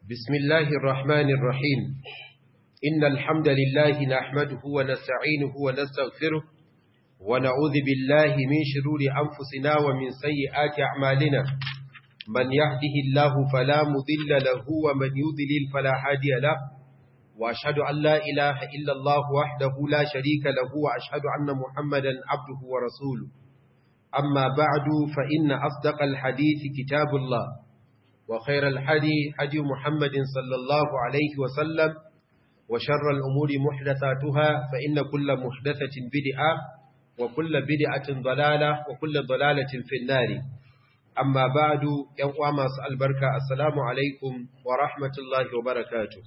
بسم الله الرحمن الرحيم إن الحمد لله نحمده ونستعينه ونستغفره ونعوذ بالله من شرور أنفسنا ومن سيئات أعمالنا من يهده الله فلا مضل له ومن يضلل فلا هادي له وأشهد أن لا إله إلا الله وحده لا شريك له وأشهد أن محمدا عبده ورسوله أما بعد فإن أصدق الحديث كتاب الله وخير الحدي حدي محمد صلى الله عليه وسلم وشر الأمور محدثاتها فإن كل محدثة بدعة وكل بدعة ضلالة وكل ضلالة في النار أما بعد يوم أسأل بركة السلام عليكم ورحمة الله وبركاته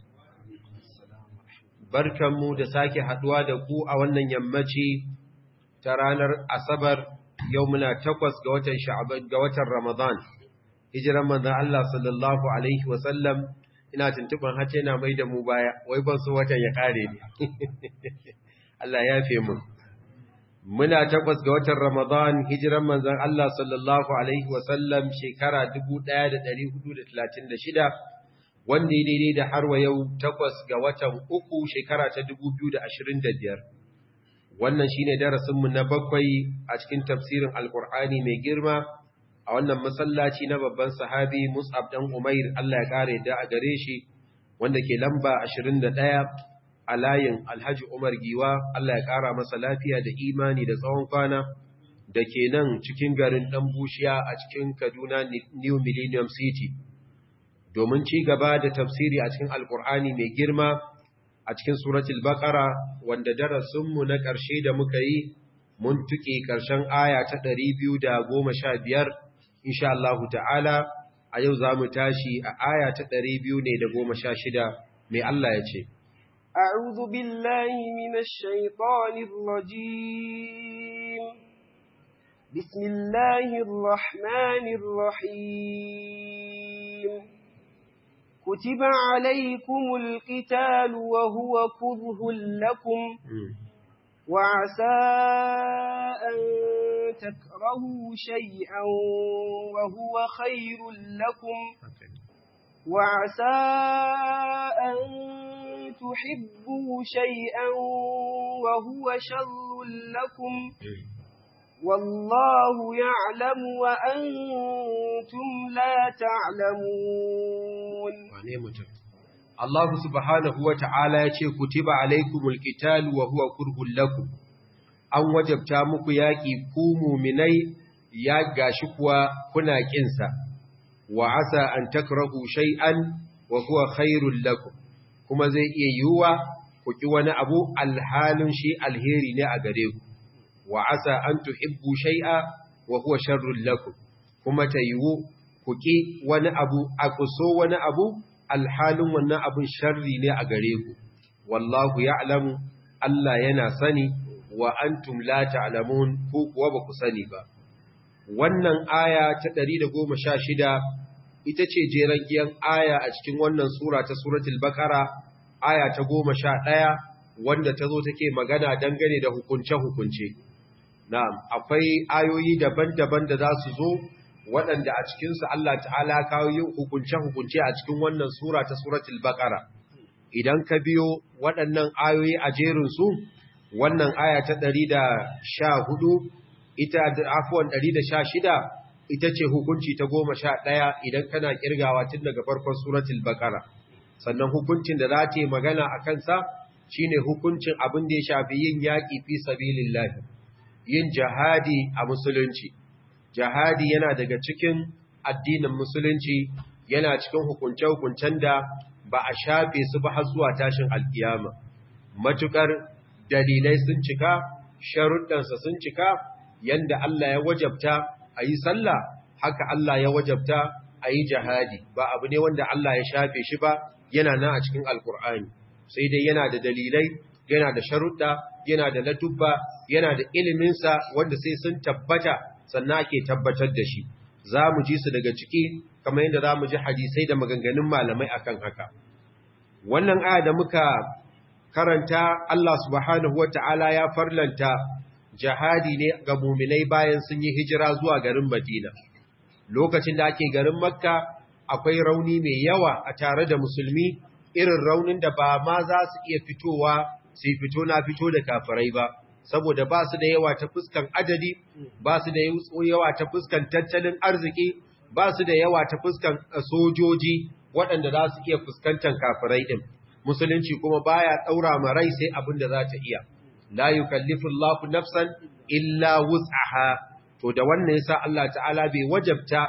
بركة مودساكي حدوى دكو أولا يمتي ترانر أصبر يومنا تقوس قوة رمضان hijiran manzan Allah sallallahu Alaihi wasallam ina tuntuban hace na mai da mu baya, wai ban so watan ya kare ne. Allah ya fe mu. Muna 8 ga watan Ramadan hijiran manzan Allah sallallahu Alaihi wasallam shekara 1436 wanda ya daidai da har wa yau 8 ga watan uku shekara ta 2025. Wannan shine darasinmu na 7 a cikin tafsirin Alkur'ani mai girma. A wannan masallaci na babban sahabi Mus'ab dan Umair Allah ya kare da a gare shi wanda ke lamba 21 a layin Alhaji Umar Giwa Allah ya kara masa lafiya da imani da tsawon kwana da ke nan cikin garin Dan Bushiya a cikin Kaduna New Millennium City domin ci gaba da tafsiri a cikin Alkur'ani mai girma a cikin suratul Baqara wanda darasinmu na ƙarshe da muka yi mun tuke ƙarshen aya ta 215 insha Allah ta'ala a yau za mu tashi a aya ta 216 mai Allah ya ce a'udhu billahi minash shaitanir rajim bismillahir rahmanir rahim kutiba alaykumul qitalu wa huwa kurhun lakum وعسى أن تكرهوا شيئا وهو خير لكم وعسى أن تحبوا شيئا وهو شر لكم والله يعلم وأنتم لا تعلمون Allah subhanahu wa ta'ala ya ce, Kutiba alaikumul qitalu wa huwa kurhun lakum, an wajabta muku yaƙi ku muminai ya gashi kuwa kuna ƙinsa, wa asa an takrahu shay'an wa huwa khairul lakum, kuma zai iya yiwuwa ku ƙi wani abu alhalin shi alheri ne a gare ku, wa asa an tuhibbu shay'a wa huwa sharrul lakum, kuma ta yiwu ku ƙi wani abu a kuso wani abu alhalin wannan abin sharri ne a gare ku wallahu ya'lamu Allah yana sani wa antum la ta'lamun ku kuwa ba ku sani ba wannan aya ta 116 ita ce jeran aya a cikin wannan sura ta suratul baqara aya ta 11 wanda tazo take magana dangane da hukunce na'am akwai ayoyi daban-daban da za su zo waɗanda a cikinsu Allah ta'ala kawo yin hukunce-hukunce a cikin wannan sura ta suratul baqara idan ka biyo waɗannan ayoyi a jerinsu wannan aya ta 114 ita afwan 116 ita ce hukunci ta 11 idan kana kirgawa tun daga farkon suratul baqara sannan hukuncin da za ta yi magana a kansa shine hukuncin abin da ya shafi yin yaƙi fi sabilillah yin jihadi a musulunci jihadi yana daga cikin addinin musulunci yana cikin hukunce-hukuncen da ba a shafe su ba har zuwa tashin alkiyama matukar dalilai sun cika sharuɗansa sun cika yanda Allah ya wajabta a yi sallah haka Allah ya wajabta a yi jihadi ba abu ne wanda Allah ya shafe shi ba yana nan a cikin alkur'ani sai dai yana da dalilai yana da sharuɗa yana da ladubba yana da iliminsa wanda sai sun tabbata sannan ake tabbatar da shi za mu ji su daga ciki kamar yadda za mu ji hadisai da maganganun malamai akan haka wannan aya da muka karanta Allah subhanahu wata'ala ya farlanta jihadi ne ga muminai bayan sun yi hijira zuwa garin Madina lokacin da ake garin Makka akwai rauni mai yawa a tare da musulmi, irin raunin da ba ma za su iya fitowa su fito na fito da kafirai ba, saboda ba su da yawa ta fuskan adadi, ba su da yawa ta fuskan tattalin arziki, ba su da yawa ta fuskan sojoji waɗanda za su iya fuskantar kafirai ɗin. Musulunci kuma baya ɗaura ma rai sai abin da za ta iya. La yukallifu Allahu nafsan illa wus'aha. To da wannan yasa Allah ta'ala bai wajabta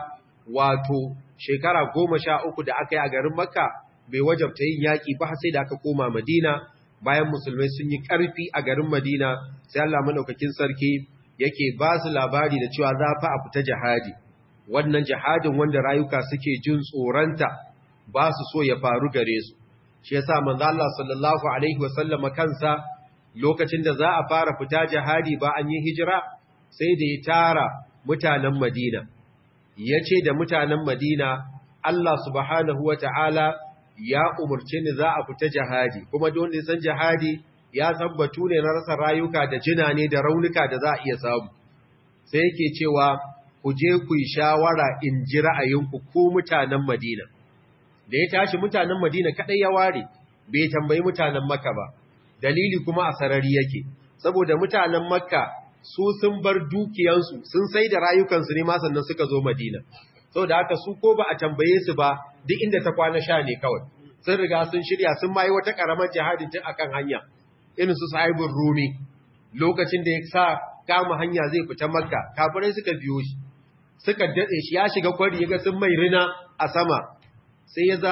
wato shekara 13 da aka yi a garin Makka bai wajabta yin yaki ba sai da aka koma Madina, bayan musulmai sun yi ƙarfi a garin Madina, sai Allah madaukakin sarki yake ba su labari da cewa za fa a fita jihadi. Wannan jihadin wanda rayuka suke jin tsoranta ba su so ya faru gare su. Shi yasa manzo Allah sallallahu alaihi wasallam kansa lokacin da za a fara fita jihadi ba an yi hijira, sai da ya tara mutanen Madina. Yace da mutanen Madina, Allah subhanahu wata'ala ya umurce ni za a fita jihadi, kuma don ne san jihadi ya tabbatu ne na rasa rayuka da jina ne da raunuka da za a iya samu. Sai yake cewa ku je ku yi shawara in ji ra'ayinku ku mutanen Madina. Da ya tashi mutanen Madina kadai ya ware, bai tambayi mutanen Makka ba. Dalili kuma a sarari yake, saboda mutanen Makka su sun bar dukiyansu, sun sai da rayukansu ne ma sannan suka zo Madina. Saboda haka su ko ba a tambaye su ba, duk inda ta kwana sha ne kawai. Sun riga sun shirya, sun mai wata karamar jihadin tun akan hanya. Irin su Sahibul Rumi, lokacin da ya sa kama hanya zai fita Makka, kafirai suka biyo shi. Suka dade shi, ya shiga kwari ya ga sun mai rina a sama. Sai ya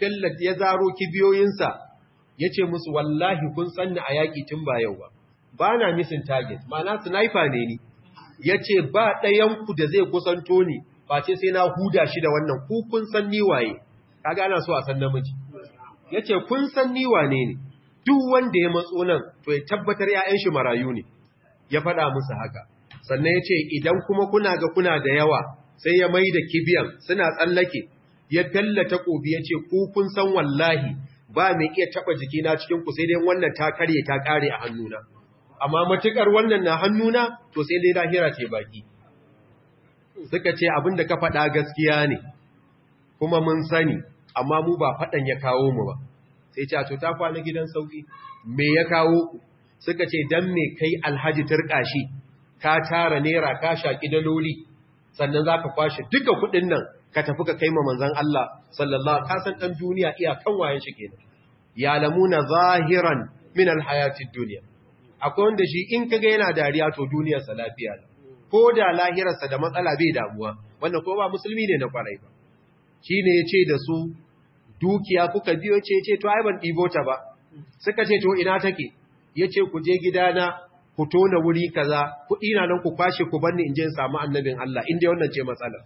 zaro kibiyoyinsa, ya ce musu wallahi kun sanni a yaƙi tun ba yau ba. Ba na misin target, ma'ana sniper ne ni. Ya ce ba ɗayanku da zai kusanto ni, ba ce sai na huda shi da wannan ku kun san ni waye. Kaga ana so a san namiji. Ya ce kun san ni wane ne, duk wanda ya matso nan to ya tabbatar ‘ya'yan shi marayu ne. Ya faɗa musu haka. Sannan ya ce idan kuma kuna ga kuna da yawa, sai ya mai da kibiyan suna tsallake, ya talla takobi ya ce ku kun san wallahi ba mai iya taba jikina cikin ku sai dai wannan ta karye ta kare a hannuna, amma matukar wannan na hannuna to sai dai lahira ce baki. Suka ce abinda ka faɗa gaskiya ne kuma mun sani, amma mu ba faɗan ya kawo mu ba. Sai ce a to ta kwana gidan sauki, me ya kawo ku? Suka ce dan me kai alhaji turkashi ka tara naira ka shaki daloli sannan zaka kwashe duka kuɗin nan ka tafi ka kai ma manzon Allah sallallahu ka san dan duniya iya kan wayan shi kenan. Ya lamuna zahiran min alhayatid dunya. Akwai wanda shi in kaga yana dariya to duniyar sa lafiya ne, ko da lahirar sa da matsala bai damuwa, wannan ko ba musulmi ne na kwarai ba. Shine yace da su dukiya kuka biyo, ce to ai ban dibo ta ba. Suka ce to ina take? Yace ku je gidana ku tona wuri kaza, kuɗi na nan ku kwashe ku banni in je in samu annabin Allah, inda wannan ce matsalar.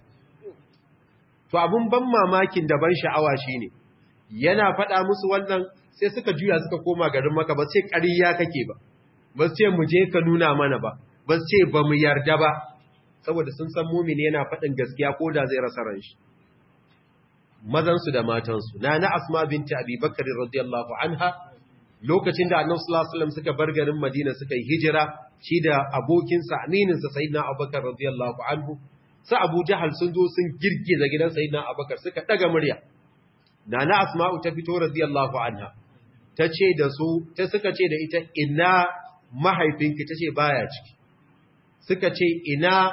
To abun ban mamakin da ban sha'awa shine yana faɗa musu wannan sai suka juya suka koma garin Makka, ba sai ƙarya kake ba, ba sai mu je ka nuna mana ba, ba sai ba mu yarda ba, saboda sun san mumini yana faɗin gaskiya ko da zai rasa ran shi. Mazan su da matan su, Nana Asma binti Abi Bakr radiyallahu anha, lokacin da Annabi sallallahu alaihi wasallam suka bar garin Madina suka yi hijira, shi da abokinsa aminin sa Sayyidina Abubakar radiyallahu anhu, sa Abu Jahal sun zo sun girgiza gidan Sayyidina Abubakar suka daga murya. Nana Asma'u ta fito radiyallahu anha, ta ce da su, ta suka ce da ita ina mahaifinki, ta ce baya ciki. Suka ce ina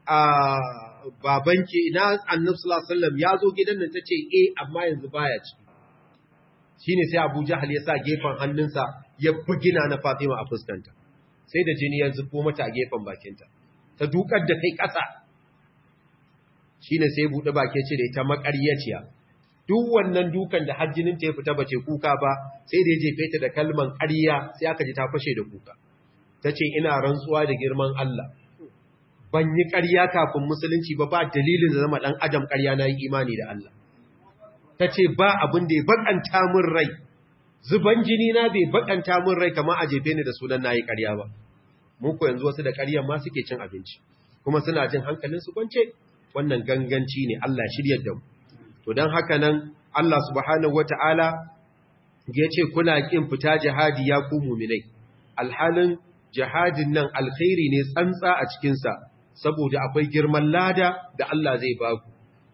babanki, ina Annabi sallallahu alaihi wasallam ya zo gidan nan, ta ce amma yanzu baya ciki. Shine sai Abu Jahal ya sa gefen hannunsa ya bugina na Fatima a fuskanta. Sai da jini ya zubo mata a gefen bakinta. Ta dukar da kai ƙasa. Shine sai buɗe baki ce da ita maƙaryaciya. Duk wannan dukan da hajjinin ta ya fita bace kuka ba, sai da ya jefe ta da kalman ƙarya, sai aka ji ta fashe da kuka. Tace ina rantsuwa da girman Allah, ban yi ƙarya kafin musulunci ba dalilin da zama dan adam ƙarya na yi imani da Allah. Tace ba abin da ya bakanta min rai, zuban jini na bai bakanta min rai kamar a jefe ni da sunan nayi ƙarya ba. Mun ko yanzu wasu da ƙaryan ma suke cin abinci, kuma suna jin hankalin su kwance. Wannan ganganci ne, Allah shiryar da mu. To don haka nan Allah subhanahu wata'ala ya ce kuna kin fita jihadi ya ku mu'minai, alhalin jihadin nan alkhairi ne tsantsa a cikinsa, saboda akwai girman lada da Allah zai ba ku.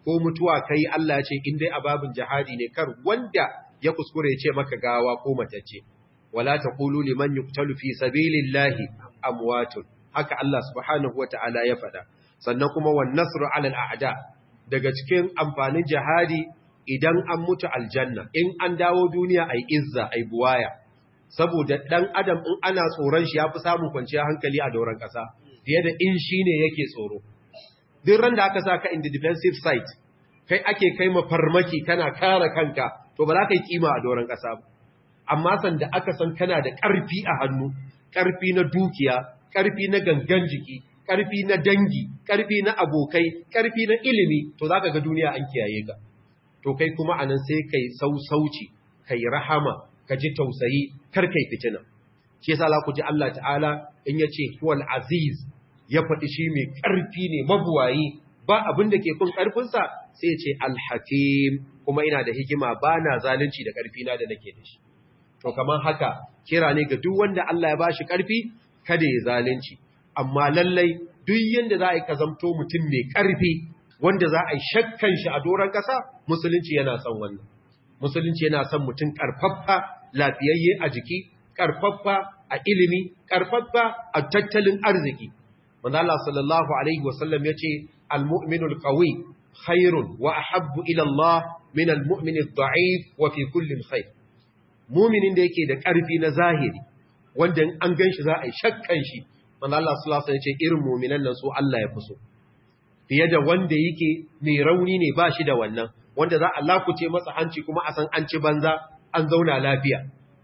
ko mutuwa kai Allah ce in dai ababin jihadi ne kar wanda ya kuskure ya ce maka gawa ko matacce wala taqulu liman yuqtalu fi sabilillahi amwatun haka Allah subhanahu wataala ya faɗa sannan kuma wan nasru ala al-a'da daga cikin amfanin jihadi idan an mutu aljanna in an dawo duniya ai izza ai buwaya saboda dan adam in ana tsoron shi yafi samun kwanciyar hankali a doron kasa fiye da in shine yake tsoro duk ran da aka saka in the defensive side kai ake kai mafarmaki kana kare kanka to ba za ka yi kima a doron kasa ba amma sanda aka san kana da ƙarfi a hannu ƙarfi na dukiya ƙarfi na gangan jiki ƙarfi na dangi ƙarfi na abokai ƙarfi na ilimi to zaka ga duniya an kiyaye ka to kai kuma anan sai kai sausauci kai rahama ka ji tausayi kar kai fitina shi yasa za ku ji Allah ta'ala in yace huwal aziz ya faɗi shi mai ƙarfi ne mabuwayi ba abin da ke kun ƙarfinsa sai ya ce alhakim kuma ina da hikima ba na zalunci da ƙarfina da nake da shi to kamar haka kira ne ga duk wanda Allah ya bashi ƙarfi kada ya zalunci amma lallai duk yanda za a yi ka zamto mutum mai ƙarfi wanda za a yi shakkan shi a doron ƙasa musulunci yana son wannan musulunci yana son mutum ƙarfaffa lafiyayye a jiki ƙarfaffa a ilimi ƙarfaffa a tattalin arziki manzo Allah sallallahu alaihi wasallam yace al-mu'minul qawi khairun wa ahabbu ila Allah min al-mu'min ad-da'if wa fi kullin khair mu'minin da yake da ƙarfi na zahiri wanda an ganshi za a yi shakkan shi manzo Allah sallallahu alaihi wasallam yace irin mu'minan nan su Allah ya fuso fiye da wanda yake mai rauni ne ba shi da wannan wanda za a lakuce masa hanci kuma a san an ci banza an zauna lafiya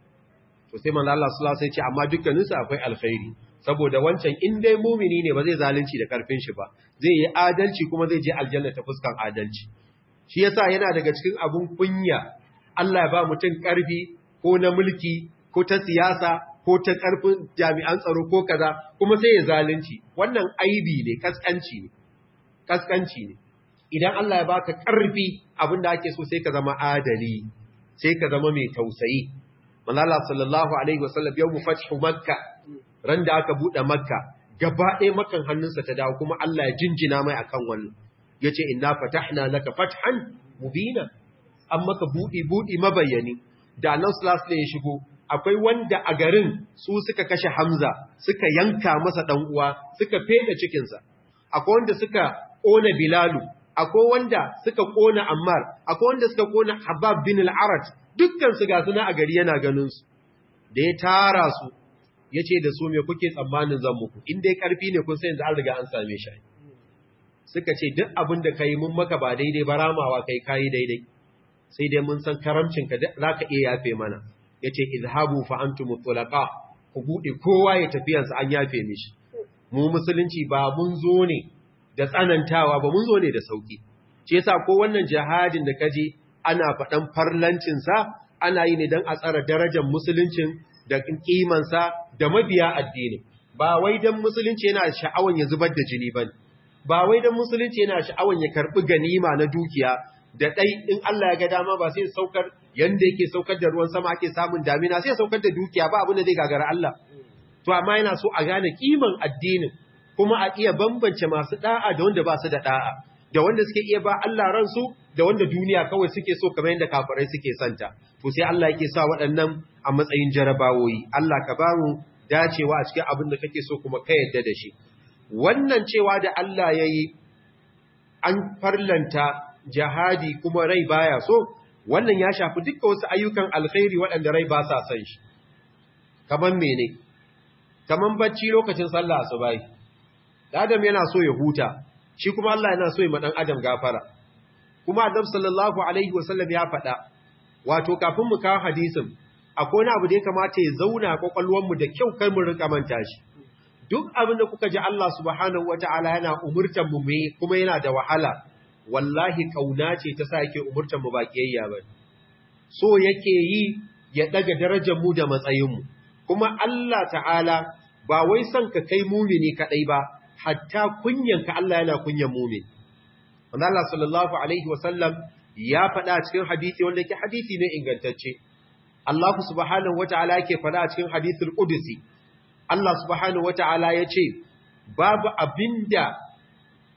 to sai manzo Allah sallallahu alaihi wasallam yace amma dukkaninsu akwai alkhairi saboda wancan in dai mumini ne ba zai zalunci da karfin shi ba zai yi adalci kuma zai je aljanna ta fuskan adalci shi yasa yana daga cikin abun kunya Allah ya ba mutum karfi ko na mulki ko ta siyasa ko ta karfin jami'an tsaro ko kaza kuma sai ya zalunci wannan aibi ne kaskanci ne idan Allah ya baka karfi abinda ake so sai ka zama adali sai ka zama mai tausayi manzo Allah sallallahu alaihi wasallam yawm fathu makkah ran da aka buɗe makka gaba ɗaya makan hannunsa ta dawo kuma Allah ya jinjina mai akan wannan yace inna fatahna laka fathan mubina an maka buɗi mabayyani da Allah sallallahu alaihi ya shigo akwai wanda a garin su suka kashe Hamza suka yanka masa dan uwa suka fede cikin sa akwai wanda suka kona Bilalu akwai wanda suka kona Ammar akwai wanda suka kona Habab bin al-Arat dukkan su ga suna a gari yana ganin su da ya tara su ya ce da su me kuke tsammanin zan muku inda ya ƙarfi ne kun sai yanzu an riga an same shi suka ce duk abin da ka yi mun maka ba daidai ba ramawa kai kayi daidai sai dai mun san karamcinka za ka iya yafe mana ya ce izhabu fa antum mutlaqa ku buɗe kowa ya tafiyansa an yafe mishi mu musulunci ba mun zo ne da tsanantawa ba mun zo ne da sauki shi yasa ko wannan jihadin da kaje ana faɗan farlancinsa ana yi ne don a tsara darajar musuluncin da kimansa da mabiya addini ba wai dan musulunci yana sha'awan ya zubar da jini bane ba wai dan musulunci yana sha'awan ya karbi ganima na dukiya da dai in Allah ya ga dama ba sai saukar yanda yake saukar da ruwan sama ake samun damina sai saukar da dukiya ba abin da zai gagara Allah to amma yana so a gane kiman addinin kuma a iya bambance masu da'a da wanda ba su da da'a da wanda suke iya ba Allah ransu da wanda duniya kawai suke so kamar yadda kafirai suke santa to sai Allah yake sa waɗannan a matsayin jarabawoyi Allah ka ba mu dacewa a cikin abin da kake so kuma ka yadda da shi wannan cewa da Allah yayi an farlanta jihadi kuma rai baya so wannan ya shafi dukkan wasu ayyukan alkhairi waɗanda rai ba sa son shi kaman mene kaman bacci lokacin sallah asubai Adam yana so ya huta shi kuma Allah yana so ya madan Adam gafara kuma Adam sallallahu alaihi wasallam ya faɗa wato kafin mu kawo hadisin akwai wani abu da ya kamata ya zauna kwakwalwar mu da kyau kar mu rika manta shi duk abin da kuka ji Allah subhanahu wataala yana umurtan mu mai kuma yana da wahala wallahi kauna ce ta sa yake umurtan mu ba kiyayya ba so yake yi ya daga darajar mu da matsayin mu kuma Allah ta'ala ba wai son ka kai mumini kadai ba hatta kunyanka Allah yana kunyan mumin wanda Allah sallallahu alaihi wasallam ya faɗa cikin hadisi wanda yake hadisi ne ingantacce Allah subhanahu wataala yake faɗa cikin hadisul qudsi Allah subhanahu wataala yace babu abinda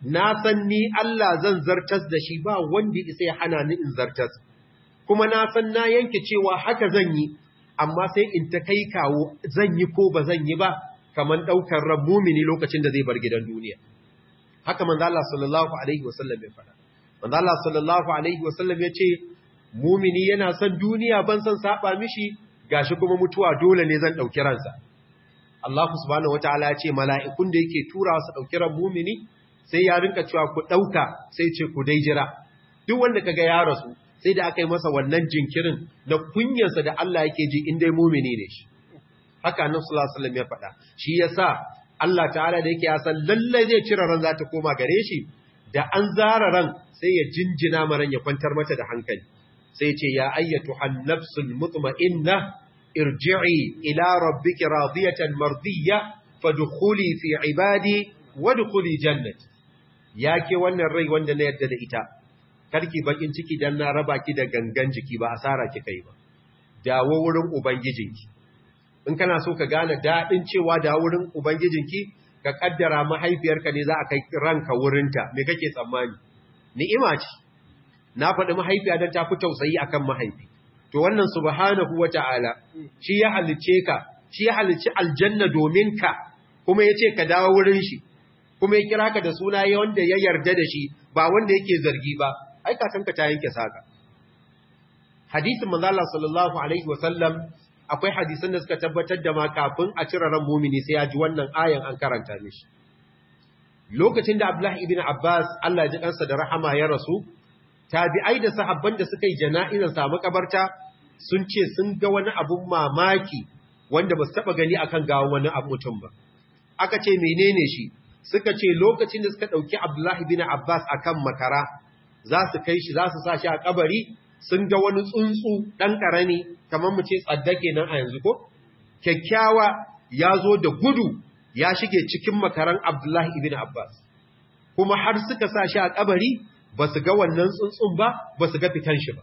na san ni Allah zan zartas da shi ba wanda isa ya hana ni in zartas, kuma na san na yanke cewa haka zan yi, amma sai in ta kai kawo zan yi ko ba zan yi ba, kamar ɗaukar ran mumini lokacin da zai bar gidan duniya. Haka manzo Allah sallallahu alaihi wasallam ya faɗa. Manzo Allah sallallahu alaihi wasallam ya ce mumini yana son duniya ban san saba mishi, gashi kuma mutuwa dole ne zan ɗauki ransa. Allah subhanahu wataala ya ce mala'ikun da yake turawa su ɗauki ran mumini sai ya rinka cewa ku ɗauka, sai ce ku dai jira. Duk wanda kaga ya rasu sai da aka yi masa wannan jinkirin na kunyarsa da Allah yake ji in dai mumini ne shi. Haka Annabi sallallahu alaihi wasallam ya faɗa. Shi yasa Allah ta'ala da yake ya san lalle zai cire ran za ta koma gare shi, da an zara ran sai ya jinjina maran ya kwantar mata da hankali. Sai ce ya ayyatuhan nafsul mutma'inna irji'i ila rabbiki radiyatan mardiyya fadkhuli fi ibadi wadkhuli jannati. Yake wannan rai wanda na yarda da ita, karki bakin ciki dan na raba ki da gangan jiki, ba asara kika yi ba. Dawo wurin ubangijinki. In kana so ka gane dadin cewa dawo wurin ubangijinki, ka kaddara mahaifiyarka ne za a kai ranka wurinta, me kake tsammani? Ni'ima ce. Na faɗi mahaifiya don ta fi tausayi akan mahaifi. To wannan subhanahu wata'ala shi ya halicce ka, shi ya halicci aljanna domin ka, kuma yace ka dawo wurin shi, kuma ya kira ka da suna wanda ya yarda da shi, ba wanda yake zargi ba. Ai kakanka ta yanke saka. Hadisin manzo Allah sallallahu alaihi wasallam, akwai hadisan da suka tabbatar da ma kafin a cire ran mumini sai ya ji wannan ayan an karanta mishi. Lokacin da Abdullah ibn Abbas Allah ya ji kansa da rahama ya rasu, tabi'ai da sahabban da suka yi jana'izar sa makabarta sun ce sun ga wani abun mamaki wanda ba su taba gani akan gawan wani mutum ba. Aka ce menene shi? Suka ce lokacin da suka dauki Abdullah ibn Abbas akan makara za su kai shi, za su sa shi a kabari, sun ga wani tsuntsu dan karami kamar mu ce tsadda kenan a yanzu ko? Kyakkyawa ya zo da gudu ya shige cikin makaran Abdullah ibn Abbas. Kuma har suka sa shi a kabari ba su ga wannan tsuntsun ba, ba su ga fitan shi ba.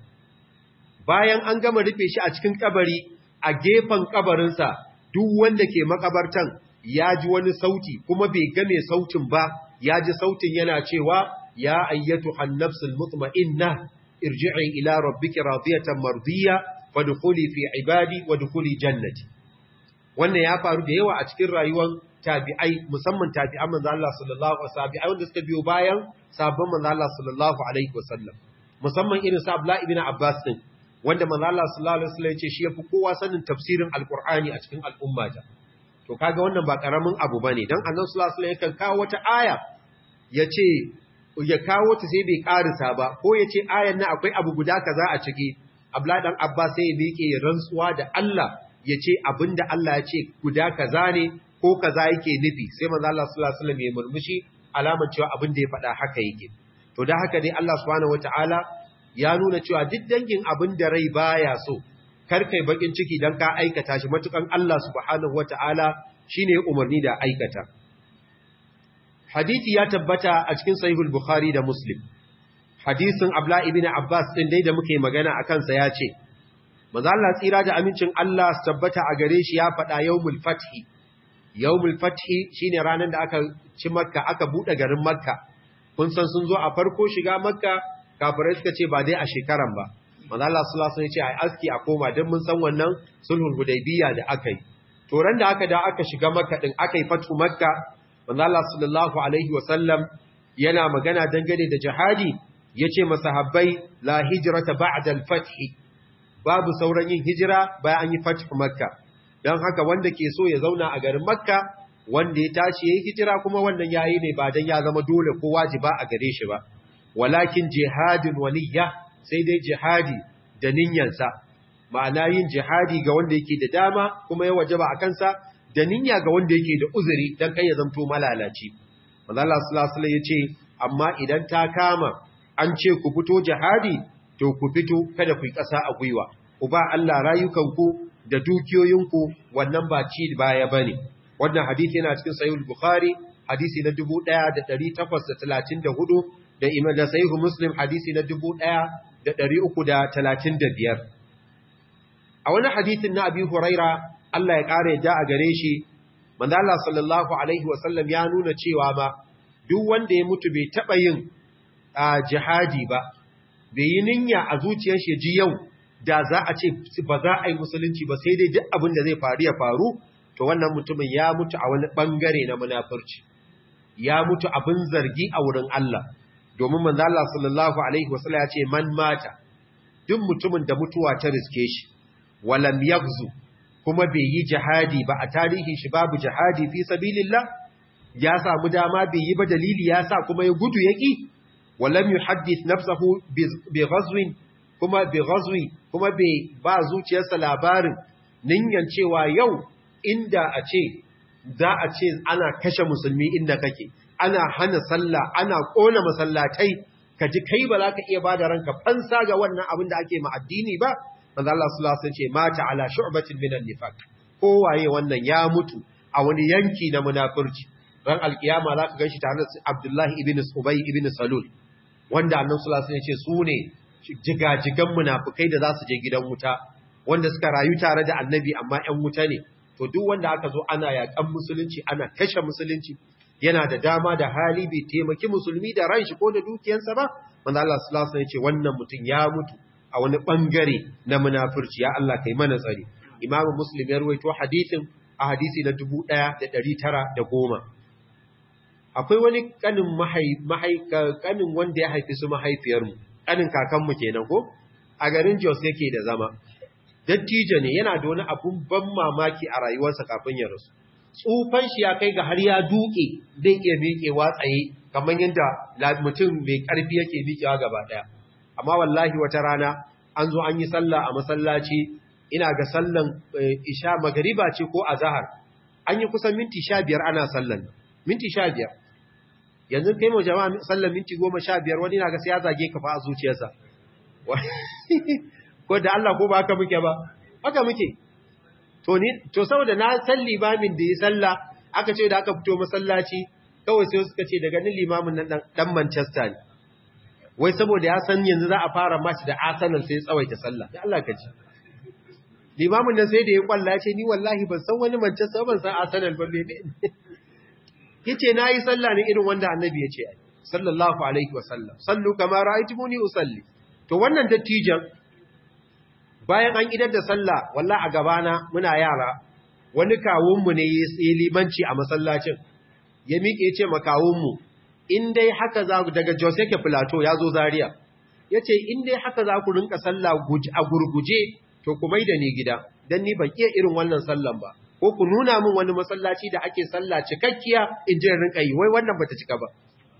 Bayan an gama rufe shi a cikin kabari, a gefen kabarinsa duk wanda ke makabartan ya ji wani sauti, kuma bai ga mai sautin ba, ya ji sautin yana cewa ya ayyatu hannafsul mutma'inna irji'i ila rabbiki radiyatan mardiyya fadkhuli fi ibadi wadkhuli jannati. Wannan ya faru da yawa a cikin rayuwar tabi'ai, musamman tabi'an manzo Allah sallallahu alaihi wasallam, wanda suka biyo bayan sabon manzo Allah sallallahu alaihi wasallam, musamman irin sa Abdullah ibn Abbas din, wanda manzo Allah sallallahu alaihi wasallam ya ce shi yafi kowa sanin tafsirin alqur'ani a cikin al'umma ta. To kaga wannan ba karamin abu bane, dan Annabi sallallahu alaihi wasallam yakan kawo wata aya yace ya kawo ta sai bai karisa ba, ko yace ayan nan akwai abu guda kaza a ciki. Abdullah dan Abbas sai ya miƙe rantsuwa da Allah yace abinda Allah ya ce guda kaza ne ko kaza yake nufi, sai manzo Allah sallallahu alaihi wasallam ya murmushi alamar cewa abin da ya faɗa haka yake. To da haka dai Allah subhanahu wataala ya nuna cewa duk dangin abin da rai baya so, kar kai bakin ciki dan ka aikata shi, matukan Allah subhanahu wataala shine umarni da aikata. Hadisi ya tabbata a cikin sahihul Bukhari da Muslim. Hadisin Abdullah ibn Abbas din dai da muke magana akan sa ya ce, manzo Allah tsira da amincin Allah su tabbata a gare shi ya faɗa yawmul fathi. Yawmul fathi shine ranar da aka ci Makka, aka bude garin Makka. Kun san sun zo a farko shiga Makka, kafirai suka ce ba dai a shekaran ba. Manzo Allah sallallahu alaihi wasallam ya ce ai aski a koma, dan mun san wannan sulhul hudaybiyya da aka yi. To ran da aka shiga Makka din, aka yi fatu Makka, manzo Allah sallallahu alaihi wasallam yana magana dangane da jihadi, yace masahabbai la hijrata ba'da al-fath. Babu sauran yin hijira bayan an yi fatu Makka. Don haka wanda ke so ya zauna a garin Makka, wanda ya tashi ya yi hijira kuma wannan yayi ne ba don ya zama dole ko wajiba a gare shi ba. Walakin jihadin waliyya, sai dai jihadi da niyyansa. Ma'ana yin jihadi ga wanda yake da dama kuma ya wajaba a kansa, da niyya ga wanda yake da uzuri don kai ya zamto malalaci. Manzo Allah sallallahu alaihi wasallam yace, amma idan ta kama an ce ku fito jihadi, to ku fito, kada ku yi ƙasa a gwiwa. Ku ba Allah rayukanku da dukiyoyinku, wannan ba ci baya bane. Wannan hadisi yana cikin sahih Bukhari, hadisi na 1834, da Imam da sahih Muslim hadisi na 1335. A wani hadisin na Abi Huraira, Allah ya kare da a gare shi, manzo Allah sallallahu alaihi wasallam ya nuna cewa ma duk wanda ya mutu bai taba yin jihadi ba, bai yi niyya a zuciyar shi ji yau da za a ce ba za a yi musulunci ba sai dai duk abin da zai faru ya faru, to wannan mutumin ya mutu a wani bangare na munafurci, ya mutu abin zargi a wurin Allah. Domin manzo Allah sallallahu alaihi wasallam ya ce man mata, duk mutumin da mutuwa ta riske shi, walam yaghzu, kuma bai yi jihadi ba, a tarihin shi babu jihadi fi sabilillah, ya samu dama bai yi ba, dalili ya sa kuma ya gudu yaki, walam yuhaddith nafsahu bi ghazwin, kuma bi ghazwi, kuma bai ba zuciyarsa labarin ninyan cewa yau inda a ce za a ce ana kashe musulmi inda kake, ana hana sallah, ana kona masallatai, ka ji kai ba za ka iya ba da ranka fansa ga wannan abin da ake ma addini ba. Manzo Allah sallallahu alaihi wasallam ce mata ala shu'batin min an-nifaq, kowaye wannan ya mutu a wani yanki na munafurci. Ran alkiyama za ka ganshi tare da Abdullahi ibn Ubay ibn Salul, wanda Annabi sallallahu alaihi wasallam ya ce su ne jigajigan munafikai da za su je gidan wuta, wanda suka rayu tare da Annabi amma ƴan wuta ne. To duk wanda aka zo ana yakan musulunci, ana kashe musulunci, yana da dama da hali bai taimaki musulmi da ranshi ko da dukiyarsa ba, manzo Allah sallallahu alaihi wasallam ya ce wannan mutum ya mutu a wani bangare na munafurci. Ya Allah kai mana tsari. Imam Muslim ya rawaito hadisin a hadisi na 1910. Akwai wani kanin wanda ya haifi su mahaifiyarmu, kanin kakanmu kenan ko, a garin Jos yake da zama. Dattijo ne, yana da wani abun ban mamaki a rayuwarsa kafin ya rasu. Tsufan shi ya kai ga har ya duke zai iya miƙewa tsaye kamar yadda mutum mai ƙarfi yake miƙewa gaba ɗaya. Amma wallahi wata rana an zo an yi sallah a masallaci, ina ga sallan isha magariba ce ko azhar, an yi kusan minti 15 ana sallan, minti 15. Yanzu kai mu jama'a sallan minti 15 wani na ga sai ya zage ka fa a zuciyarsa. Ko da Allah ko ba haka muke ba, haka muke. To saboda na san limamin da ya salla, aka ce da aka fito masallaci kawai sai suka ce daga nan limamin nan dan Manchester ne, wai saboda ya san yanzu za a fara match da Arsenal sai ya tsawaita sallah. Da Allah ka ji limamin nan sai da ya kwalla ce ni wallahi ban san wani Manchester ban san Arsenal ba me yace nayi sallah ne irin wanda annabi ya ce sallallahu alaihi wasallam, sallu kama ra'aytumuni usalli. To wannan dattijan bayan an idar da sallah, wallahi a gabana muna yara, wani kawunmu ne ya yi limanci a masallacin, ya miƙe ce makawunmu, in dai haka za ku daga Jos yake Filato ya zo Zaria, ya ce in dai haka za ku rinka sallah a gurguje, to ku mai da ni gida, don ni ban iya irin wannan sallan ba, ko ku nuna min wani masallaci da ake sallah cikakkiya in je rinka yi, wai wannan bata cika ba.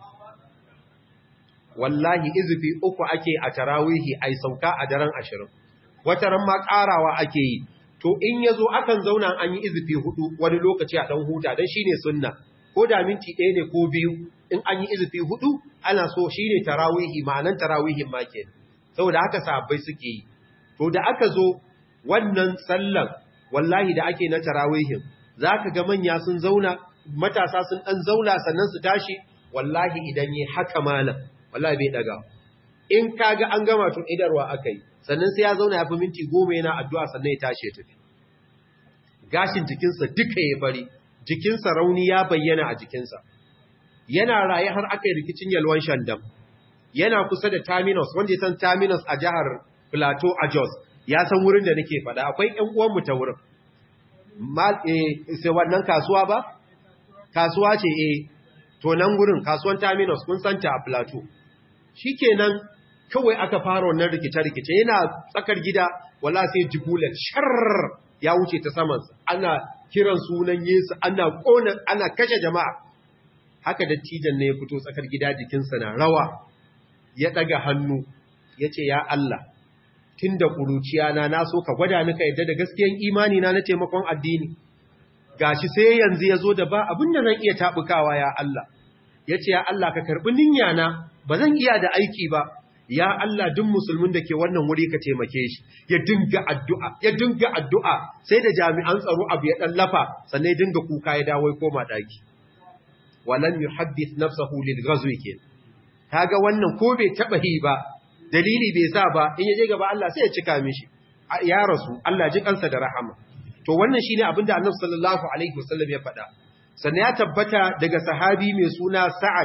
Wallahi izufi 3 ake a tarawihi ai sauka a daren 20. Wata ran ma ƙarawa ake yi, to in ya zo akan zauna an yi izifi 4 wani lokaci a ɗan huta don shi ne sunna, ko da minti 1 ne ko 2 in an yi izifi 4 ana so shi ne tarawihi, ma'anan tarawihin ma ke, saboda haka sahabbai suke yi. To da aka zo wannan sallan wallahi da ake na tarawihin, za ka ga manya sun zauna, matasa sun ɗan zauna sannan su tashi, wallahi idan yi haka malam, wallahi bai ɗaga. In ka ga an gama tun idarwa aka yi, sannan sai ya zauna ya fi minti 10 yana addu'a sannan ya tashi ya tafi. Gashin jikinsa duka ya fari, jikinsa rauni ya bayyana a jikinsa. Yana raye har aka yi rikicin Yalwan Shandam. Yana kusa da Terminus, wanda ya san Terminus a jihar Plateau a Jos, ya san wurin da nake faɗa, akwai ‘yan uwanmu ta wurin. Sai wannan kasuwa ba? Kasuwa ce to nan wurin, kasuwan Terminus, kun santa a Plateau. Shi kenan kawai aka fara wannan rikice-rikice, yana tsakar gida, wala sai jibulet shar ya wuce ta samansa, ana kiran sunan Yesu, ana kashe jama'a. Haka dattijan ne ya fito tsakar gida, jikinsa na rawa, ya ɗaga hannu, ya ce, ya Allah, tun da ƙuruciya na so ka gwada ni ka yadda da gaskiyan imani na taimakon addini. Gashi sai yanzu ya zo da ba abin da zan iya taɓukawa, ya Allah. Ya ce, ya Allah, ka karɓi ninya na, ba zan iya da aiki ba. Ya Allah, duk musulmin da ke wannan wuri ka taimake shi, ya dinga addu'a, sai da jami'an tsaro abu ya ɗan lafa, sannan ya dinga kuka ya dawo ya koma ɗaki. Walam yuhaddith nafsahu lil ghazwi ke. Kaga wannan ko bai taɓa yi ba, dalili bai sa ba, in ya je gaba Allah sai ya cika mishi. Ya rasu, Allah ji kansa da rahama. To wannan shine abin da Annabi sallallahu alaihi wasallam ya faɗa. sannan ya tabbata daga sahabi mai suna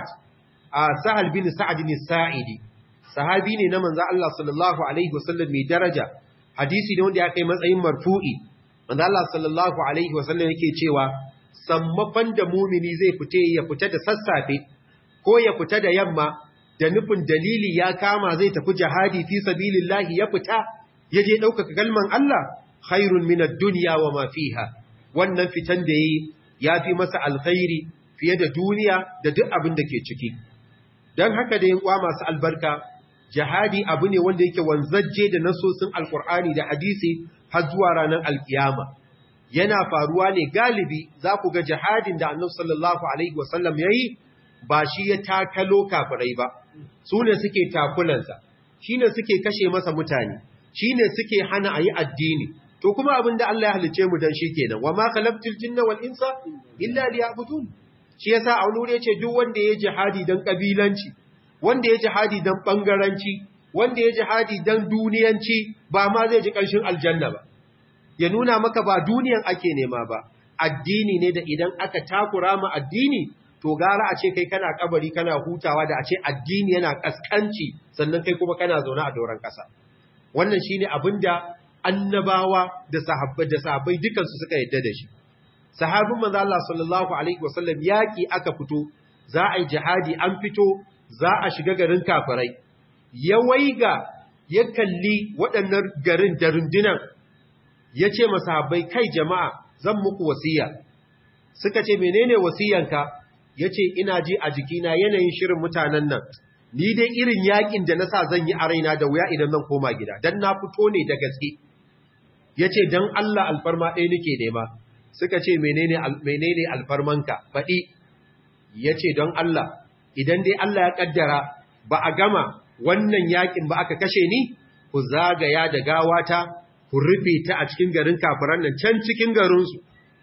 Sahal bin Sa'ad bin Sa'idi, sahabi ne na manzo Allah sallallahu alaihi wasallam mai daraja, hadisi ne wanda ya kai matsayin marfu'i. Manzo Allah sallallahu alaihi wasallam yake cewa sammafan da mumini zai fita da sassafe ko ya fita da yamma da nufin dalili ya kama zai tafi jihadi fi sabilillahi, ya fita ya je ɗaukaka kalman Allah, khairun minad dunya wa ma fiha. Wannan fitan da ya fi masa alkhairi fiye da duniya da duk abin da ke ciki. Don haka da yin kwa masu albarka, jihadi abu ne wanda yake wanzajje da nasosin alkur'ani da hadisi har zuwa ranar alkiyama. Yana faruwa ne galibi, za ku ga jihadin da annabi sallallahu alaihi wasallam yayi ba shi ya takalo kafirai ba, su ne suke takulansa, shi ne suke kashe masa mutane, shi ne suke hana a yi addini. To kuma abin da Allah ya halice mu dan shi kenan, wa ma khalaqtul jinna wal insa illa liya'budun. Shi yasa a wani wuri yace duk wanda ya jihadi dan kabilanci, wanda ya jihadi dan bangaranci, wanda ya jihadi dan duniyanci, ba ma zai ji kanshin aljanna ba. Ya nuna maka ba duniyan ake nema ba, addini ne da idan aka takura ma addini, to gara a ce kai kana kabari kana hutawa da a ce addini yana kaskanci sannan kai kuma kana zaune a doron kasa. Wannan shine abinda annabawa da sahabbai dukansu suka yadda da shi. Sahabin manzo Allah sallallahu alaihi wasallam yaki aka fito, za a yi jihadi, an fito za a shiga garin kafirai, ya waiga ya kalli waɗannan garin da rundunan, ya ce masahabbai, kai jama'a zan muku wasiya. Suka ce menene wasiyanka? Ya ce ina ji a jikina yanayin shirin mutanen nan, ni dai irin yakin da na sa zan yi a raina da wuya idan zan koma gida, don na fito ne da gaske. Ya ce don Allah alfarma ɗaya nake nema. Suka ce menene alfarmanka faɗi. Ya ce don Allah, idan dai Allah ya ƙaddara ba a gama wannan yakin ba aka kashe ni, ku zagaya da gawata ku rufe ta a cikin garin kafiran nan can cikin garinsu.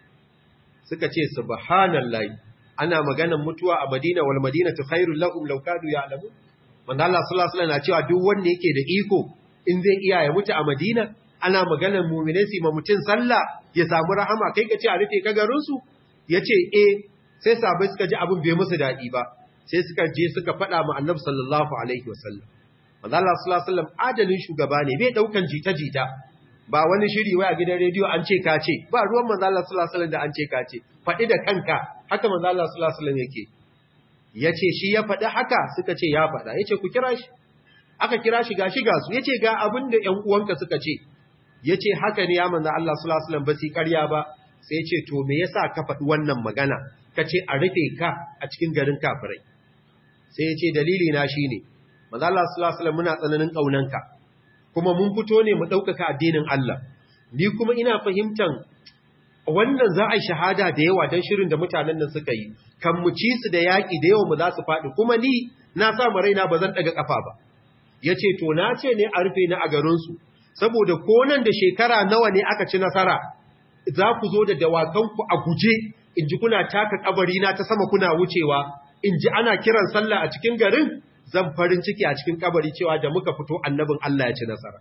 Suka ce subhanallahi, ana maganan mutuwa a Madina, wal madinatu khairul lahum law kanu ya'lamun. Manzo Allah sallallahu alaihi wasallam na cewa duk wanda yake da iko in zai iya ya mutu a Madina, ana maganan mu'minai su ma mutun sallah ya samu rahama, kai kace a rufe ka garin su? Yace sai sahabbai suka ji abin bai musu dadi ba, sai suka je suka faɗa ma Annabi sallallahu alaihi wasallam. Manzo Allah sallallahu alaihi wasallam adalin shugaba ne, bai daukan jita-jita. Ba wani shiri wai a gidan rediyo an ce ka ce, ba ruwan manzo Allah sallallahu alaihi wasallam da an ce ka ce, faɗi da kanka. Haka manzo Allah sallallahu alaihi wasallam yake. Yace shi ya faɗi haka, suka ce ya faɗa. Yace ku kira shi. Aka kira shi ga su. Yace ga abin da ƴan uwanka suka ce. Yace haka ne ya manzo Allah sallallahu alaihi wasallam ba su ƙarya ba. Sai yace to me yasa ka faɗi wannan magana? Kace a rufe ka a cikin garin kafirai. Sai yace dalili na shine manzo Allah sallallahu alaihi wasallam muna tsananin kaunanka. Kuma mun fito ne mu ɗaukaka addinin Allah. Ni kuma ina fahimtan wannan za a yi shahada da yawa don shirin da mutanen nan suka yi, kan mu ci su da yaƙi da yawa mu za su faɗi, kuma ni na sa ma raina ba zan ɗaga ƙafa ba. Ya ce, to na ce ne a rufe ni a garinsu, saboda ko nan da shekara nawa ne aka ci nasara, za ku zo da dawakanku a guje, in ji kuna taka ƙabarina ta sama kuna wucewa, in ji ana kiran sallah a cikin garin, zan farin ciki a cikin kabari cewa da muka fito annabin Allah ya ci nasara.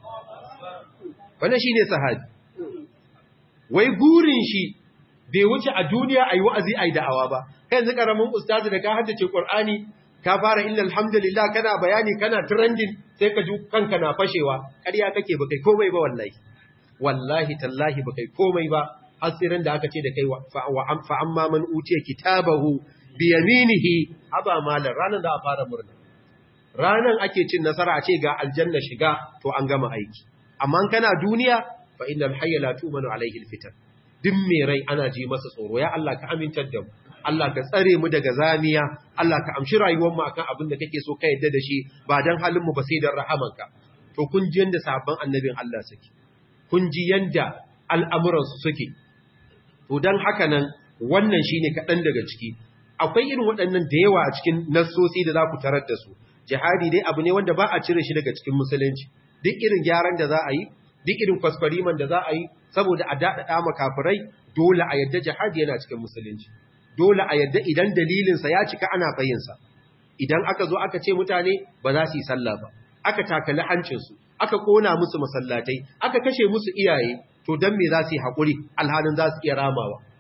Wannan shi ne sahabi. Wai gurin shi bai wuce a duniya a yi wa'azi a yi da'awa ba. Kai yanzu ƙaramin ustazi da ka haddace Ƙur'ani, ka fara illa alhamdulillah kana bayani kana trending sai ka ji kanka na fashewa. Ƙarya kake ba kai komai ba wallahi. Wallahi tallahi ba kai komai ba. Hasirin da aka ce da kai fa amma man utiya kitabahu bi yaminihi, aba malan ranan da a fara murna. Ranan ake cin nasara a ce ga aljanna shiga, to an gama aiki. Amma kana duniya fa innal hayya la tu'manu alayhi alfitan. Duk mai rai ana ji masa tsoro, ya Allah ka amintar da mu, Allah ka tsare mu daga zamiya, Allah ka amshi rayuwar mu akan abin da kake so ka yadda da shi, ba dan halin mu ba sai dan rahamanka. To kun ji yanda sabon annabin Allah suke, kun ji yanda al'amuran su suke. To dan haka nan wannan shine kaɗan daga ciki. Akwai irin waɗannan da yawa a cikin nassosi da za ku tarar da su. Jihadi dai abu ne wanda ba a cire shi daga cikin musulunci. Duk irin gyaran da za a yi, duk irin kwaskwariman da za a yi, saboda a daɗaɗa makafirai, dole a yadda jihadi yana cikin musulunci. Dole a yadda idan dalilinsa ya cika ana fayinsa. Idan aka zo aka ce mutane ba za su yi sallah ba, aka takali hancinsu, aka ƙona musu masallatai, aka kashe musu iyaye, to don me za su yi haƙuri alhalin za su iya ramawa.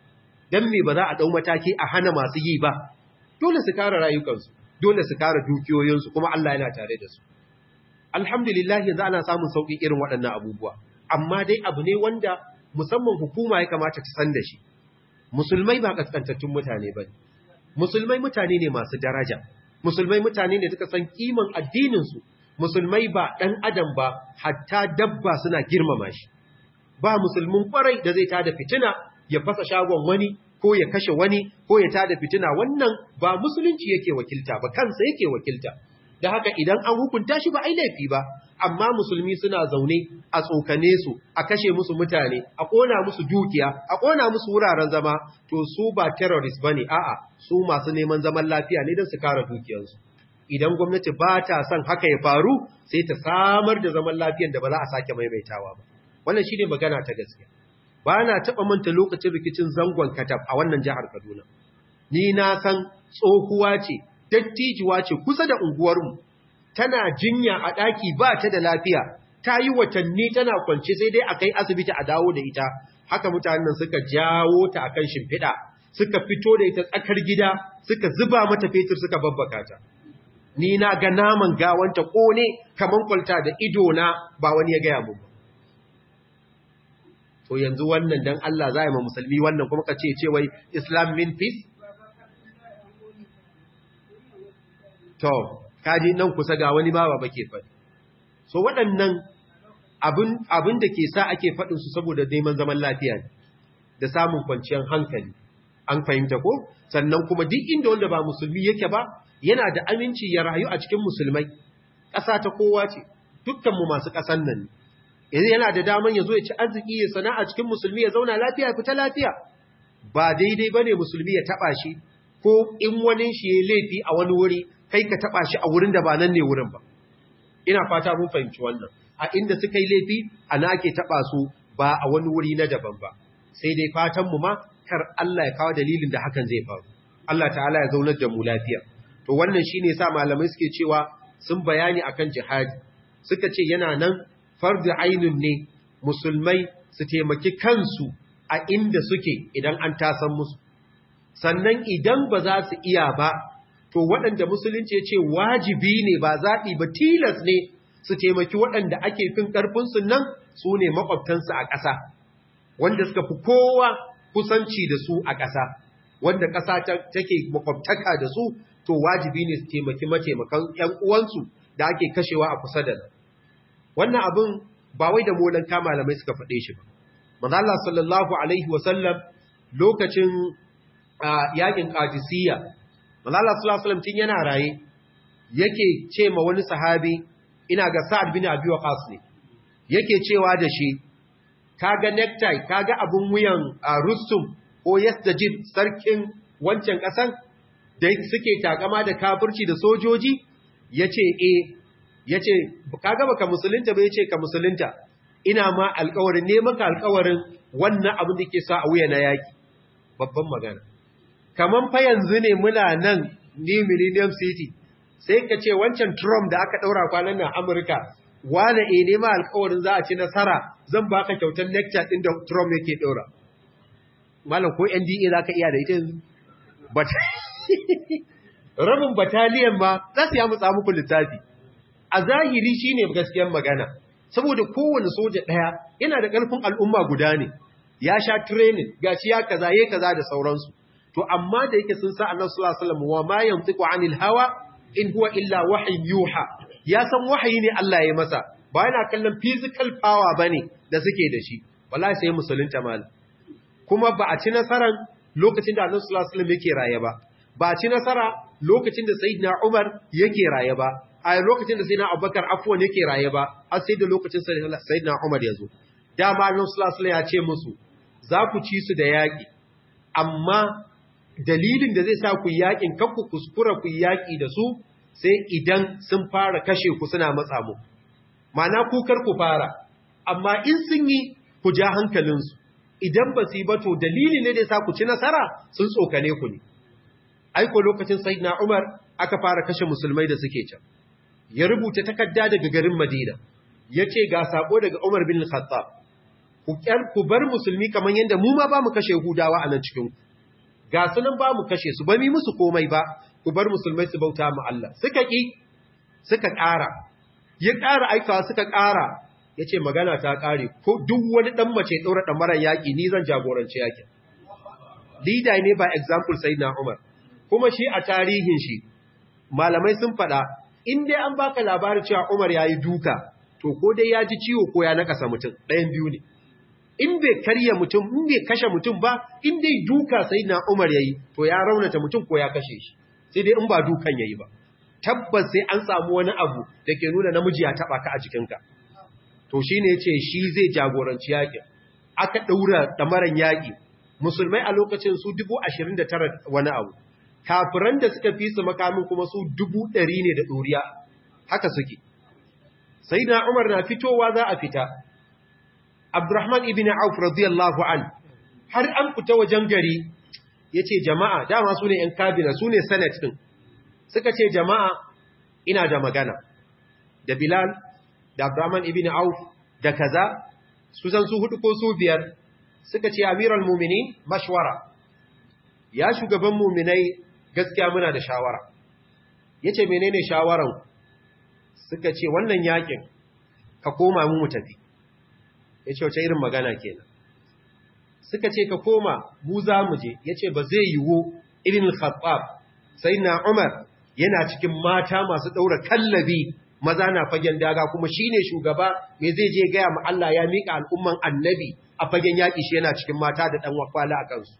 dan me ba za a dau mataki a hana masu yi ba? Dole su kare rayukansu, dole su kare dukiyoyinsu, kuma Allah yana tare da su. Alhamdulillah yanzu ana samun sauki irin waɗannan abubuwa, amma dai abu ne wanda musamman hukuma ya kamata ta san da shi. Musulmai ba kaskantattun mutane ba ne, musulmai mutane ne masu daraja, musulmai mutane ne suka san kiman addininsu, musulmai ba ɗan adam ba, hatta dabba suna girmama shi. Ba musulmin kwarai da zai tada fitina ya fasa shagon wani ko ya kashe wani ko ya tada fitina, wannan ba musulunci yake wakilta ba, kansa yake wakilta. Da haka idan an hukunta shi ba ai laifi ba, amma musulmi suna zaune a tsokane su, a kashe musu mutane, a ƙona musu dukiya, a ƙona musu wuraren zama, to su ba terrorist bane, a'a, su masu neman zaman lafiya ne don su kare dukiyarsu. Idan gwamnati ba ta son haka ya faru, sai ta samar da zaman lafiyar da ba za a sake maimaitawa ba. Wannan shine magana ta gaskiya. Ba na taɓa manta lokacin rikicin zangon Katab a wannan jihar Kaduna. Ni na san tsohuwa ce, dattijuwa ce kusa da unguwarmu, tana jinya a ɗaki ba ta da lafiya, ta yi watanni tana kwance sai dai a kai asibiti a dawo da ita. Haka mutanen suka jawo ta akan shimfiɗa, suka fito da ita tsakar gida, suka zuba mata fetur suka babbaka ta. Ni na ga naman gawanta ƙone kaman kwalta da idona, ba wani ya gaya mu ba. To yanzu wannan dan Allah za a yi ma musulmi wannan kuma ka ce wai Islam mean peace? To, kaji nan kusa ga wani bawa bake faɗi. So waɗannan abin da ke sa ake faɗinsu saboda neman zaman lafiya ne, da samun kwanciyar hankali. An fahimta ko? Sannan kuma duk inda wanda ba musulmi yake ba, yana da aminci ya rayu a cikin musulmai. Ƙasa ta kowa ce, dukkanmu masu ƙasan nan ne. Yanzu yana da daman ya zo ya ci arziki ya sana'a cikin musulmi ya zauna lafiya ya fita lafiya. Ba daidai ba ne musulmi ya taɓa shi, ko in wani shi ya laifi a wani wuri, kai ka taɓa shi a wurin da ba nan ne wurin ba. Ina fata mun fahimci wannan. A inda suka yi laifi, ana ake taɓa su ba a wani wuri na daban ba. Sai dai fatanmu ma, kar Allah ya kawo dalilin da hakan zai faru. Allah ta'ala ya zaunar da mu lafiya. To wannan shi ne sa malamai suke cewa sun bayani akan jihadi. Suka ce yana nan fardu ainun ne musulmai su taimaki kansu a inda suke idan an tasan musu. Sannan idan ba za su iya ba, to waɗanda musulunci ya ce wajibi ne ba zaɓi ba tilas ne su taimaki waɗanda ake fin ƙarfinsu nan su ne maƙwabtansu a ƙasa, wanda suka fi kowa kusanci da su a ƙasa, wanda ƙasa take maƙwabtaka da su, to wajibi ne su taimaki mataimakan ‘yan uwansu da ake kashewa a kusa da nan. Wannan abin ba wai da molanka malamai suka faɗe shi ba. Manzo Allah sallallahu alaihi wasallam lokacin yakin Qadisiyya, Manzo Allah sallallahu alaihi wasallam tun yana raye yake ce ma wani sahabi, ina ga Sa'ad bin Abi Waqqas ne, yake cewa da shi, kaga necktie, kaga abun wuyan Rustum ko Yasdajib sarkin wancan ƙasan da suke takama da kafirci da sojoji, yace yace kaga baka musulunta ba, yace ka musulunta, ina ma alƙawarin ne maka alƙawarin wannan abin da ke sa a wuya na yaki. Babban magana. Kaman fa yanzu ne muna nan New Millennium City, sai ka ce wancan Trump da aka ɗaura kwanan nan Amurka, wane ne ma alƙawarin za a ci nasara, zan baka kyautar lecture ɗin da Trump yake ɗaura. Malam ko NDA za ka iya da ita yanzu? Rabin bataliyan ma za su yi amutsa muku littafi. A zahiri shi ne gaskiyar magana, saboda kowane soja ɗaya yana da ƙarfin al'umma guda ne, ya sha training, gashi ya kaza, ya kaza da sauransu. To, amma da yake sun sa Allah sallallahu Alaihi wasallam wa ma yantiqu anil hawa in huwa illa wahyin yuha, ya san wahayi ne Allah ya masa, ba yana kallon physical power bane da suke da shi. Wallahi sai musulunta mal. Kuma ba a ci nasaran lokacin da Allah sallallahu Alaihi wasallam yake raye ba. Ba a ci nasara lokacin da Sayyidina Umar yake raye ba. A lokacin da Sayyidina Abubakar afwan yake raye ba, har sai da lokacin Sayyidina Umar ya zo. Dama Allah sallallahu Alaihi wasallam ya ce musu, za ku ci su da yaƙi, amma dalilin da zai sa ku yaƙin kan ku kuskura ku yaƙi da su sai idan sun fara kashe ku suna matsa mu. Ma'ana ku kar ku fara, amma in sun yi ku ja hankalinsu, idan ba su yi ba to dalilin ne da sa ku ci nasara sun tsokane ku ne. Aiko lokacin Sayyidina Umar aka fara kashe musulmai da suke can. Ya rubuta takarda daga garin Madina, ya ce ga sako daga Umar bin Khattab, ku bar musulmi kamar yadda mu ma ba mu kashe Yahudawa a nan cikin. ga sunan ba mu kashe su ba mi musu komai ba, ku bar musulmai su bauta mu Allah. Suka ƙi, suka ƙara, ya ƙara aikawa suka ƙara, ya ce magana ta ƙare, ko duk wani ɗan mace ɗaura ɗamarar yaƙi ni zan jagoranci yaƙin. Leader ne by example sai na Umar, kuma shi a tarihin shi, malamai sun faɗa, in dai an baka labarin cewa Umar ya yi duka, to ko dai ya ji ciwo ko ya nakasa mutum, ɗayan biyu ne. In bai karya mutum, in bai kashe mutum ba, in dai duka sai na Umar ya yi, to ya raunata mutum ko ya kashe shi, sai dai in ba dukan ya yi ba. Tabbas sai an samu wani abu da ke nuna namiji ya taɓa ka a jikinka. To shi ne ce shi zai jagoranci yaƙin. Aka ɗaura ɗamaran yaƙi, musulmai a lokacin su 29,000 wani abu. Kafiran da suka fi su makamin kuma su 100,000 ne da ɗoriya, haka suke. Sai na Umar na fitowa za a fita. Abdurrahman ibn Auf radiyallahu an, har an fita wajen gari, ya ce jama'a, dama su ne ‘yan kabina, su ne senate ɗin. Suka ce jama'a, ina da magana. Da Bilal, da Abdurrahman ibn Auf, da kaza, su zan su 4 ko su 5, suka ce amiral mumini mashwara. Ya shugaban muminai gaskiya muna da shawara. Ya ce menene shawaran? Suka ce wannan yakin ka koma mu tafi. Ya ce wace irin magana kenan? Suka ce ka koma mu za mu je. Ya ce ba zai yiwu ibn al-Khattab sai na Umar yana cikin mata masu ɗaura kallabi, maza na fagen daga kuma shine shugaba, me zai je gaya ma Allah ya mika al'umman annabi a fagen yaƙi shi yana cikin mata da ɗan wakwala a kansu.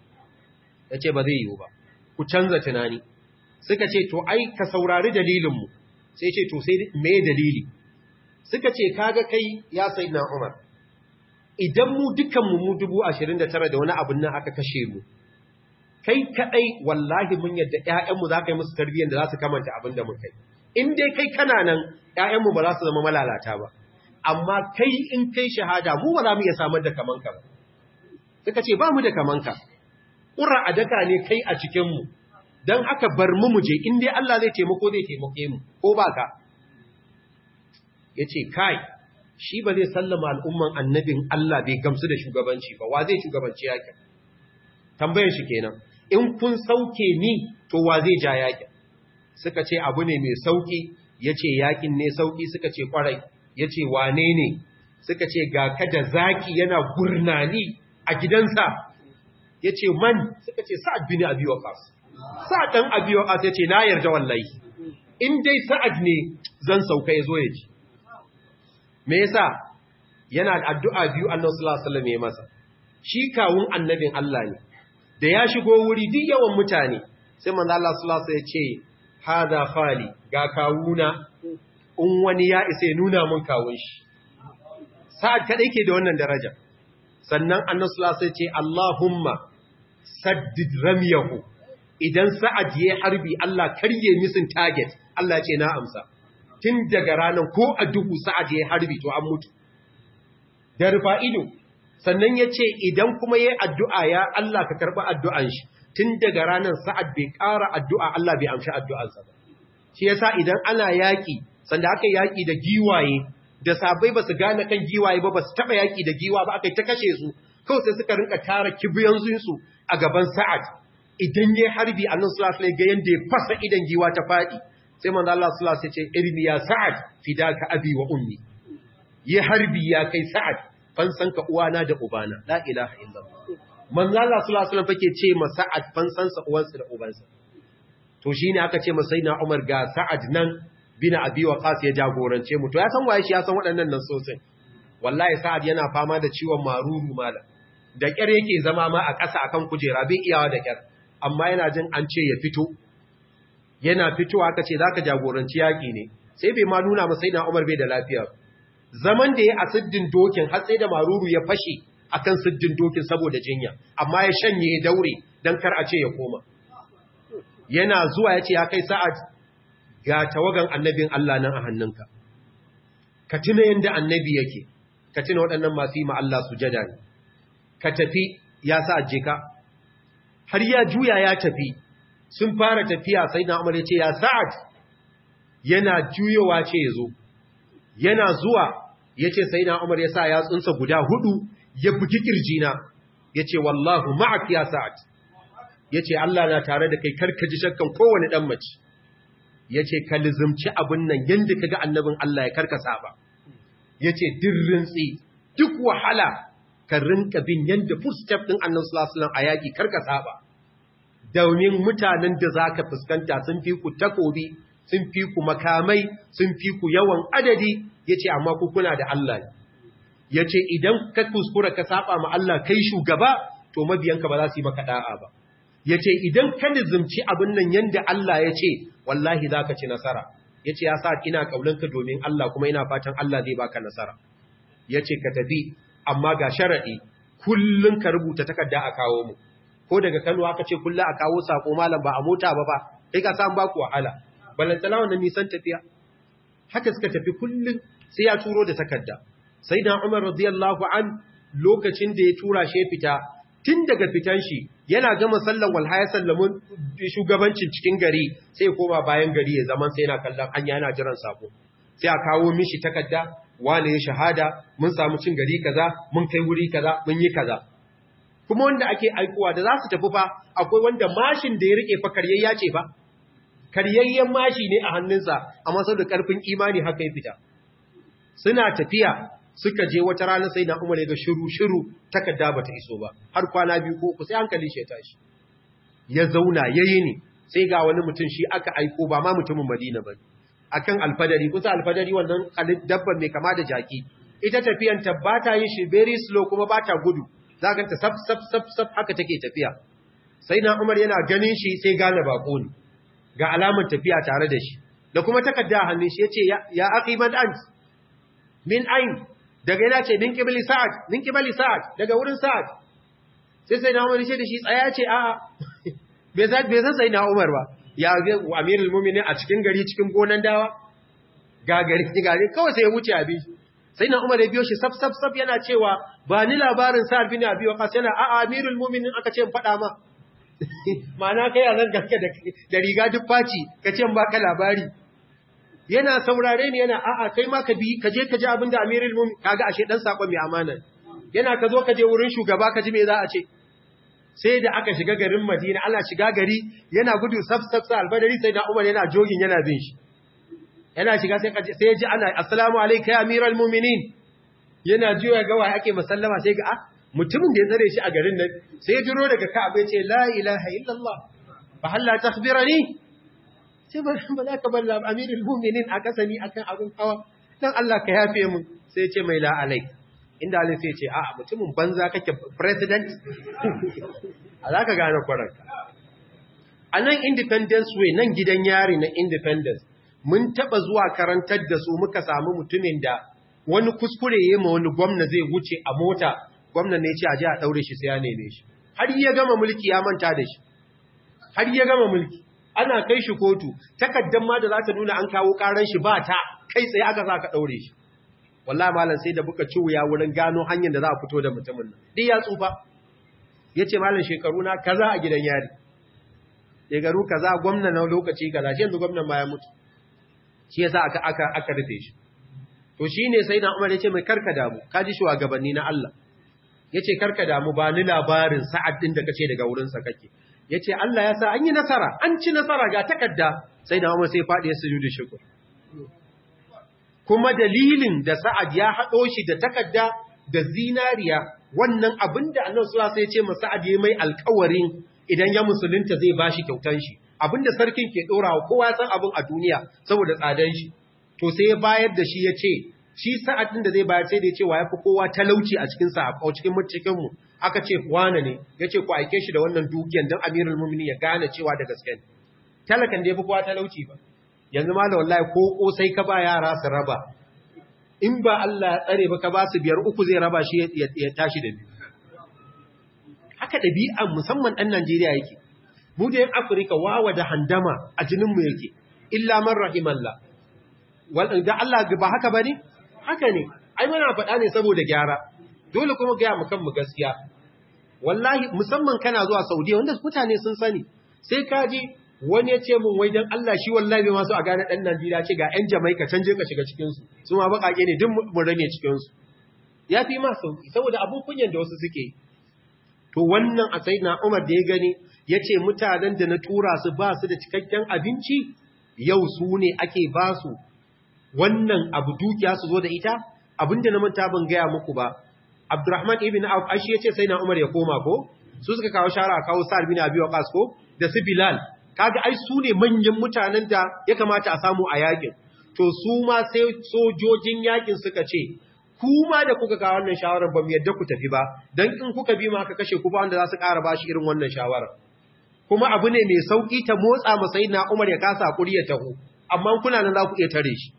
Ya ce ba zai yiwu ba, ku canza tunani. Suka ce to ai ka saurari dalilinmu. Sai ce to sai me dalili? Suka ce kaga kai ya sayyidina Umar, idan mu dukanmu mu 29,000 da wani abin nan aka kashe mu, kai kadai wallahi mun yadda ƴaƴanmu za ka yi musu tarbiyyar da za su kamanta abin da muka yi. In dai kai kana nan ƴaƴanmu ba za su zama malalata ba, amma kai in kai shahada mu ba za mu iya samar da kamanka ba. Suka ce ba mu da kamanka, ƙura a daka ne kai a cikinmu, don haka bar mu je, in dai Allah zai taimake mu, ko ba ka? Ya ce kai, shi ba zai sallama al'umman annabin Allah bai gamsu da shugabanci ba, wa zai shugabanci yakin? Tambayar shi kenan, in kun sauke ni to wa zai ja yakin? Suka ce abu ne mai sauki. Ya ce yakin ne sauki? Suka ce kwarai. Ya ce wane ne? Suka ce ga ka da zaki yana gurnani a gidansa. Ya ce man? Suka ce Sa'ad bin Abi Waqqas. Sa'ad ɗan Abi Waqqas ya ce na yarda wallahi, in dai Sa'ad ne zan sauka ya zo ya ji. Me yasa? Yana da addu'a biyu Allah sallallahu alaihi wasallam ya masa. Shi kawun annabin Allah ne. Da ya shigo wuri duk yawan mutane, sai manzo Allah sallallahu alaihi wasallam ya ce hada khali, ga kawuna, in wani ya isa ya nuna mun kawun shi. Sa'ad kadai ke da wannan daraja. Sannan Annabi sallallahu alaihi wasallam ya ce Allahumma saddid ramyahu, idan Sa'ad ya harbi Allah karye misin target, Allah ya ce na amsa. Tun daga ranar ko a duhu Sa'ad ya harbi to an mutu. Da rufa ido. Sannan ya ce idan kuma ya yi addu'a ya Allah ka karɓi addu'an shi, tun daga ranar Sa'ad bai ƙara addu'a Allah bai amshi addu'ansa ba. Shi yasa idan ana yaƙi, sanda aka yaƙi da giwaye, da sabai ba su gane kan giwaye ba su taɓa yaƙi da giwa ba aka yi ta kashe su, kawai sai suka rinka tara kibiyansu a gaban Sa'ad. Idan ya harbi a nan sulasula ga yadda ya fasa idan giwa ta faɗi, sai manzo Allah sulasula ce irmi ya Sa'ad fidaka abi wa ummi. Ya harbi ya kai Sa'ad, fansanka uwana da ubana, la ilaha illallah. Manzo Allah sallallahu alaihi wasallam fake ce ma Sa'ad fansansa uwansa da ubansa. To shine aka ce masa Sayyidina Umar ga Sa'ad nan bin Abi Waqqas ya jagorance mu. To ya san waye shi, ya san waɗannan nan sosai. Wallahi Sa'ad yana fama da ciwon maruru mala. Da kyar yake zama ma a ƙasa akan kujera bai iyawa da kyar. Amma yana jin an ce ya fito. Yana fitowa aka ce zaka jagoranci yaki ne. Sai bai ma nuna masa Sayyidina Umar bai da lafiya. Zaman da ya a siddin dokin har sai da maruru ya fashe akan siddin dokin saboda jinya, amma ya shanye ya daure dan kar a ce ya koma. Yana zuwa ya ce ya kai Sa'ad, ga tawagan annabin Allah nan a hannunka. Ka tuna yanda annabi yake, ka tuna waɗannan masu yi ma Allah sujada ne. Ka tafi ya Sa'ad je ka. Har ya juya ya tafi, sun fara tafiya sai na Umar ya ce ya Sa'ad, yana juyowa ce ya zo. Yana zuwa ya ce sai na Umar ya sa yatsunsa guda 4 ya bugi kirjina, ya ce wallahu ma'ak ya Sa'ad, yace Allah na tare da kai karka ji shakkan kowane dan mace yace ka lizumci abin nan yanda kaga annabin Allah ya karka saba yace dirrintsi duk wahala ka rinka bin yanda footstep din Annabi sallallahu alaihi wasallam a yaki karka saba domin mutanen da zaka fuskanta sun fi ku takobi sun fi ku makamai sun fi ku yawan adadi yace amma ku kuna da Allah yace idan ka kuskura ka saba ma Allah kai shugaba to mabiyanka ba za su yi maka da'a ba yace idan ka nizumci abin nan yanda Allah yace wallahi zaka ci nasara yace ya sa ina kaulanka domin Allah kuma ina fatan Allah zai baka nasara yace ka tafi amma ga sharadi kullun ka rubuta takarda a kawo mu ko daga Kano aka ce kullu a kawo sako malam ba a mota ba kai ka san ba ku wahala balantana wannan nisan tafiya haka suka tafi kullun sai ya turo da takarda sayyidina Umar radiyallahu an lokacin da ya tura shi fita tun daga fitan shi yana gama sallan walha ya sallamun shugabancin cikin gari sai koma bayan gari ya zaman sai yana kallon hanya yana jiran sako sai a kawo mishi takarda wane ya shahada mun samu cin gari kaza mun kai wuri kaza mun yi kaza kuma wanda ake aikowa da za su tafi fa akwai wanda mashin da ya rike fa karyayya ce fa karyayyen mashi ne a hannunsa amma saboda karfin imani haka ya fita suna tafiya suka je wata rana sai na Umar ya ga shiru takarda bata iso ba har kwana biyu ko uku sai hankali shi ya tashi ya zauna yayi ne sai ga wani mutum shi aka aiko ba ma mutumin Madina ba akan alfadari kusa alfadari wannan dabban mai kama da jaki ita tafiyan ta bata yin shi very slow kuma bata gudu zaka ta sab haka take tafiya sai na Umar yana ganin shi sai gane bako ne ga alamar tafiya tare da shi da kuma takarda a hannun shi yace ya akhi man ant min ain daga yana ce min kibali sa'ad daga wurin sa'ad sai na Umar ce da shi tsaya ce a'a bai san sai na Umar ba ya ga amirul mu'minin a cikin gari cikin gonan dawa ga gari kawai sai ya wuce abi sai na Umar ya biyo shi sab yana cewa ba ni labarin sa'ad bin abi waqas yana a'a amirul mu'minin aka ce in faɗa ma ma'ana kai a zan ganka da riga duk faci ka ce in baka labari yana saurare ni yana a'a kai ma ka bi ka je ka ji abinda amirul mu'minin kaga ashe dan sakon mai amana yana ka zo ka je wurin shugaba ka ji me za a ce sai da aka shiga garin Madina ana shiga gari yana gudu saf albadari sai da Umar yana jogin yana bin shi yana shiga sai ya ji ana assalamu alayka ya amiral mu'minin yana jiya ga wai ake musallama sai ga mutumin da ya tsare shi a garin nan sai ya jiro daga Ka'aba ya ce la ilaha illallah fa hal la takhbirani sai ba za ka bar amirul mu'minin a kasani akan abin hawa dan Allah ka yafe mun sai ya ce mai la alai inda alai sai ya ce a'a mutumin banza kake president a za ka gane kwaranka a nan independence way nan gidan yari na independence mun taba zuwa karantar da su muka samu mutumin da wani kuskure yayi ma wani gwamna zai wuce a mota gwamnan ne ya ce a je a daure shi sai ya neme shi har ya gama mulki ya manta da shi har ya gama mulki ana kai shi kotu takaddan ma da za ta nuna an kawo karan shi ba ta kai tsaye aka sa ka daure shi wallahi malam sai da buka ci wuya wurin gano hanyar da za a fito da mutumin nan duk ya tsufa yace malam shekaru na kaza a gidan yari shekaru kaza gwamna na lokaci kaza shi yanzu gwamnan ma ya mutu shi yasa aka rufe shi to shine sai na Umar yace mai karka damu kaji shugabanni na Allah yace karka damu ba ni labarin sa'ad din da kace daga wurin sa kake yace Allah ya sa an yi nasara an ci nasara ga takadda sai da Umar sai fadi ya sujudu shukr kuma dalilin da Sa'ad ya haɗo shi da takarda da zinariya wannan abinda Annabi sallallahu alaihi wasallam ya ce masa Sa'ad yayi mai alƙawarin idan ya musulunta zai bashi kyautan shi abinda sarkin ke dorawa kowa ya san abin a duniya saboda tsadan shi to sai ya bayar da shi ya ce shi Sa'ad din da zai bayar sai da ya ce wa yafi kowa talauci a cikin sa a cikin mutukin mu aka ce wane ne yace ku aike shi da wannan dukiyan dan Amirul Mu'minin ya gane cewa da gaske ne talakan da yafi kowa talauci ba yanzu ma da wallahi ko kosai ka ba yara su raba in ba Allah ya tsare ba ka ba su biyar uku zai raba shi ya tashi da biyu haka ɗabi'an musamman ɗan Najeriya yake mu da yan Afirka wawa da handama a jininmu yake illa man rahimallah da Allah ba haka bane haka ne ai muna faɗa ne saboda gyara dole kuma ga mu kanmu gaskiya wallahi musamman kana zuwa Saudiya wanda mutane sun sani sai ka ji wani ya ce mun wai dan Allah shi wallahi bai masu a gane dan Najeriya ce ga ƴan Jamaica canje ka shiga cikin su ma bakake ne duk mun rame cikin su yafi ma sauki saboda abun kunyan da wasu suke to wannan a sayyidina Umar da ya gani yace mutanen da na tura su ba su da cikakken abinci yau su ne ake ba su wannan abu dukiya su zo da ita abinda na manta ban gaya muku ba Abdurrahman ibn Auf ashi yace sai na Umar ya koma ko su suka kawo shara kawo Sa'd bin Abi Waqqas ko da su Bilal kaga ai su ne manyan mutanen da ya kamata a samu a yakin to su ma sai sojojin yakin suka ce kuma da kuka kawo wannan shawarar ba mu yadda ku tafi ba dan in kuka bi ma aka kashe ku ba wanda za su ƙara bashi irin wannan shawarar kuma abu ne mai sauki ta motsa ma sayyidina Umar ya kasa hakuri ya taho amma kuna nan za ku iya tare shi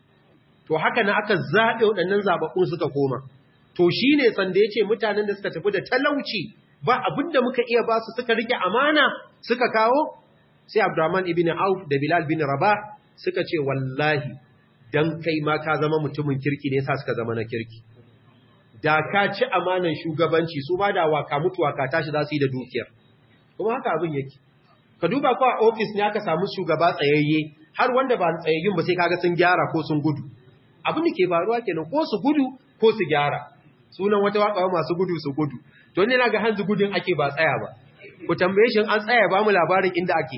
to haka na aka zabe waɗannan zababbun suka koma to shine sanda yace mutanen da suka tafi da talauci ba abinda muka iya ba su suka rike amana suka kawo sai Abdurrahman ibn Auf da Bilal bin Rabah suka ce wallahi dan kai ma ka zama mutumin kirki ne yasa suka zama na kirki da ka ci amanan shugabanci su ba da waka mutuwa ka tashi za su yi da dukiyar kuma haka abin yake ka duba ko a office ne aka samu shugaba tsayayye har wanda ba tsayayyun ba sai kaga sun gyara ko sun gudu abin da ke faruwa kenan ko su gudu ko su gyara sunan wata waka masu gudu su gudu to ne naga hanzu gudun ake ba tsaya ba ku tambaye shi an tsaya ba mu labarin inda ake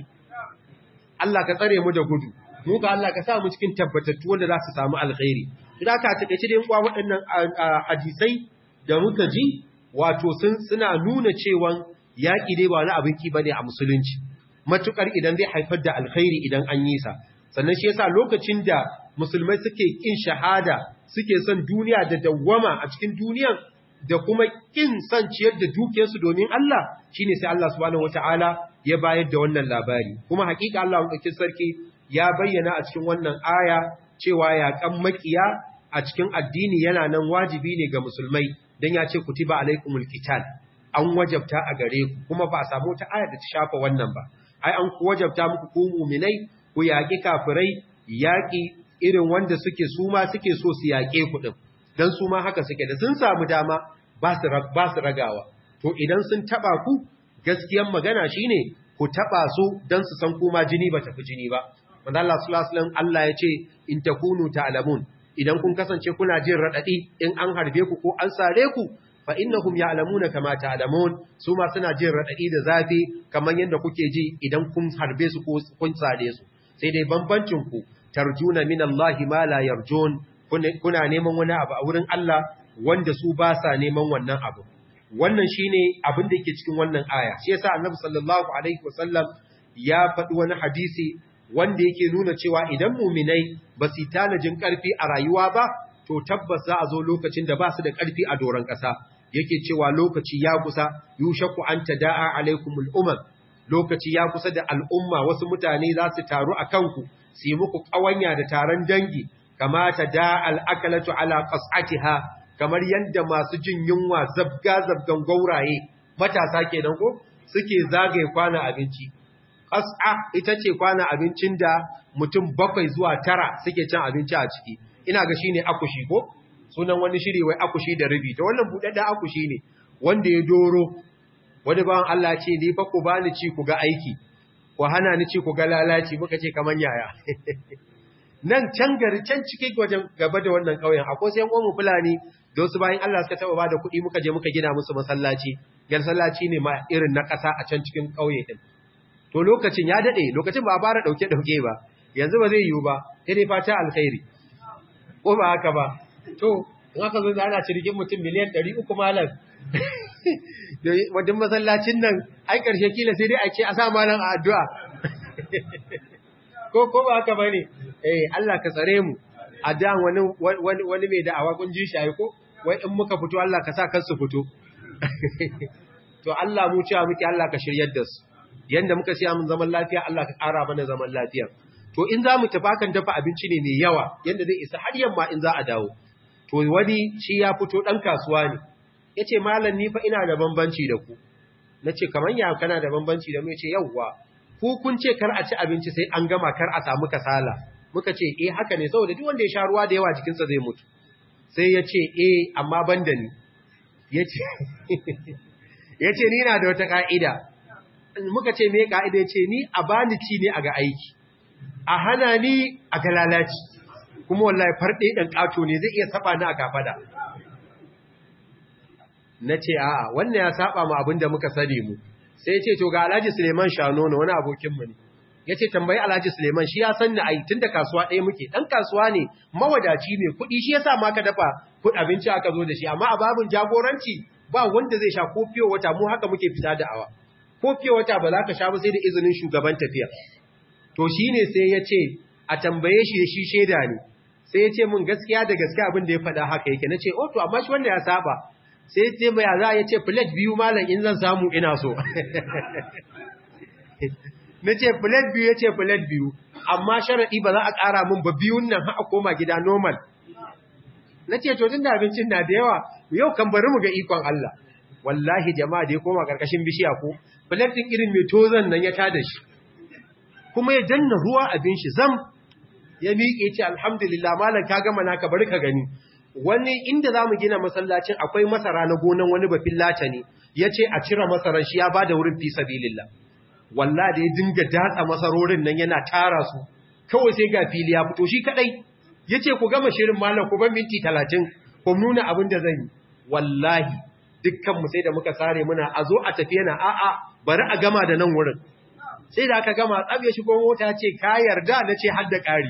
Allah ka tsare mu da gudu mu ka Allah ka sa mu cikin tabbatattu wanda za su samu alkhairi idan ka take shi da yan waɗannan hadisai da muka ji wato suna nuna cewa yaki dai ba wani abin ki bane a musulunci matukar idan zai haifar da alkhairi idan an yi sa sannan shi yasa lokacin da musulmai suke kin shahada suke son duniya da dawwama a cikin duniyan da kuma kin son ciyar da dukiyarsu domin Allah shine sai Allah subhanahu wataala ya bayar da wannan labari kuma hakika Allah madaukakin sarki ya bayyana a cikin wannan aya cewa yaƙan makiya a cikin addini yana nan wajibi ne ga musulmai dan ya ce kutiba alaikumul qital an wajabta a gare ku kuma ba a samu ta aya da ta shafa wannan ba ai an wajabta muku ku mu'minai ku yaƙi kafirai yaƙi irin wanda suke su ma suke so su yaƙe ku din dan su ma haka suke da sun samu dama ba su ragawa to idan sun taba ku gaskiyan magana shine ku taba su dan su san kuma jini ba tafi jini ba wanda Allah sallallahu alaihi wasallam Allah ya ce in takunu ta'lamun idan kun kasance kuna jin radadi in an harbe ku ko an sare ku fa innahum ya'lamuna kama ta'lamun su ma suna jin radadi da zafi kamar yanda kuke ji idan kun harbe su ko kun sare su sai dai bambancin ku tarjuna minallahi ma la yarjun kuna neman wani abu a wurin Allah wanda su ba sa neman wannan abu wannan shine abin da yake cikin wannan aya shi yasa annabi sallallahu alaihi wasallam ya faɗi wani hadisi wanda yake nuna cewa idan mu'minai ba su tanajin ƙarfi a rayuwa ba to tabbas za a zo lokacin da ba su da ƙarfi a doron ƙasa yake cewa lokaci ya kusa yushaku an tada'a alaikumul umam lokaci ya kusa da al'umma wasu mutane za su taru a kanku su yi muku ƙawanya da taron dangi kamata da al'akalatu ala qas'atiha kamar yadda masu jin yunwa zabgan gauraye matasa kenan ko suke zagaye kwana abinci qas'a ita ce kwana abincin da mutum 7 zuwa 9 suke cin abinci a ciki ina ga shine akushi ko sunan wani shiri wai akushi da rubi to wannan budadda akushi ne wanda ya doro wani bawan Allah ce ni fa ku bani ci ku ga aiki ku hana ni ci ku ga lalaci muka ce kaman yaya nan can gari can cikin wajen gaba da wannan ƙauyen akwai sai yan fulani da wasu bayan Allah suka taba bada kuɗi muka je muka gina musu masallaci masallaci ne ma irin na ƙasa a can cikin ƙauye din to lokacin ya dade lokacin ba a fara dauke ba yanzu ba zai yiwu ba sai dai fata alkhairi ko ba haka ba to in aka zo ana cirgin mutum miliyan 300 malam wajen masallacin nan ai karshe kila sai dai a ce a sa malam a addu'a ko ba haka bane Allah ka tsare mu a da wani mai da'awa kun ji shi ko wai in muka fito Allah ka sa kansu fito to Allah mu cewa muke Allah ka shiryar da su yanda muka siya mun zaman lafiya Allah ka ƙara mana zaman lafiya to in za mu tafi kan dafa abinci ne mai yawa yanda zai isa har yamma in za a dawo to wani shi ya fito dan kasuwa ne yace mallam ni fa ina da bambanci da ku nace kaman ya kana da bambanci da mu yace yawwa ku kun ce kar a ci abinci sai an gama kar a samu kasala muka ce haka ne saboda duk wanda ya sha ruwa da yawa jikinsa zai mutu sai yace amma banda ni yace ni na da wata ka'ida muka ce me ka'ida yace ni a bani ci ne a ga aiki a hana ni a ga lalaci kuma wallahi farɗe ɗan ƙato ne zai iya saba ni a kafada na ce a'a wannan ya saba mu abin da muka sani mu sai ya ce to ga Alhaji Suleiman Shanono wani abokinmu ne ya ce tambayi Alhaji Suleiman shi ya san ni ai tun da kasuwa ɗaya muke ɗan kasuwa ne mawadaci ne kuɗi shi yasa ma ka dafa abinci aka zo da shi amma a babin jagoranci ba wanda zai sha ko fiye wata mu haka muke fita da awa ko fiye wata ba za ka sha ba sai da izinin shugaban tafiya to shi ne sai ya ce a tambaye shi shaida ne sai ya ce mun gaskiya da gaskiya abin da ya faɗa haka yake na ce oh to amma shi wanda ya saba sai ya ce mai za ya ce plate biyu malam in zan samu ina so na ce plate biyu ya ce plate biyu amma sharaɗi ba za a ƙara mun ba biyun nan haka koma gida normal na ce to tun da abincin na da yawa yau kan bari mu ga ikon Allah wallahi jama'a da ya koma ƙarƙashin bishiya ko plate ɗin irin mai tozan nan ya tada shi kuma ya danna ruwa abin shi zam ya miƙe ce alhamdulillah malam ka gama naka bari ka gani wani inda zamu gina masallacin akwai masara na gonan wani bafin lata ne yace a cire masaran shi ya bada wurin fi sabilillah wallahi da ya dinga datsa masarorin nan yana tara su kawai sai ga fili ya fito shi kadai yace ku gama shirin malam ku ban minti 30 ku nuna abin da zan yi wallahi dukkan mu sai da muka sare muna a zo a tafi yana a'a bari a gama da nan wurin sai da aka gama tsab ya shigo mota ce ka yarda na ce har da ƙari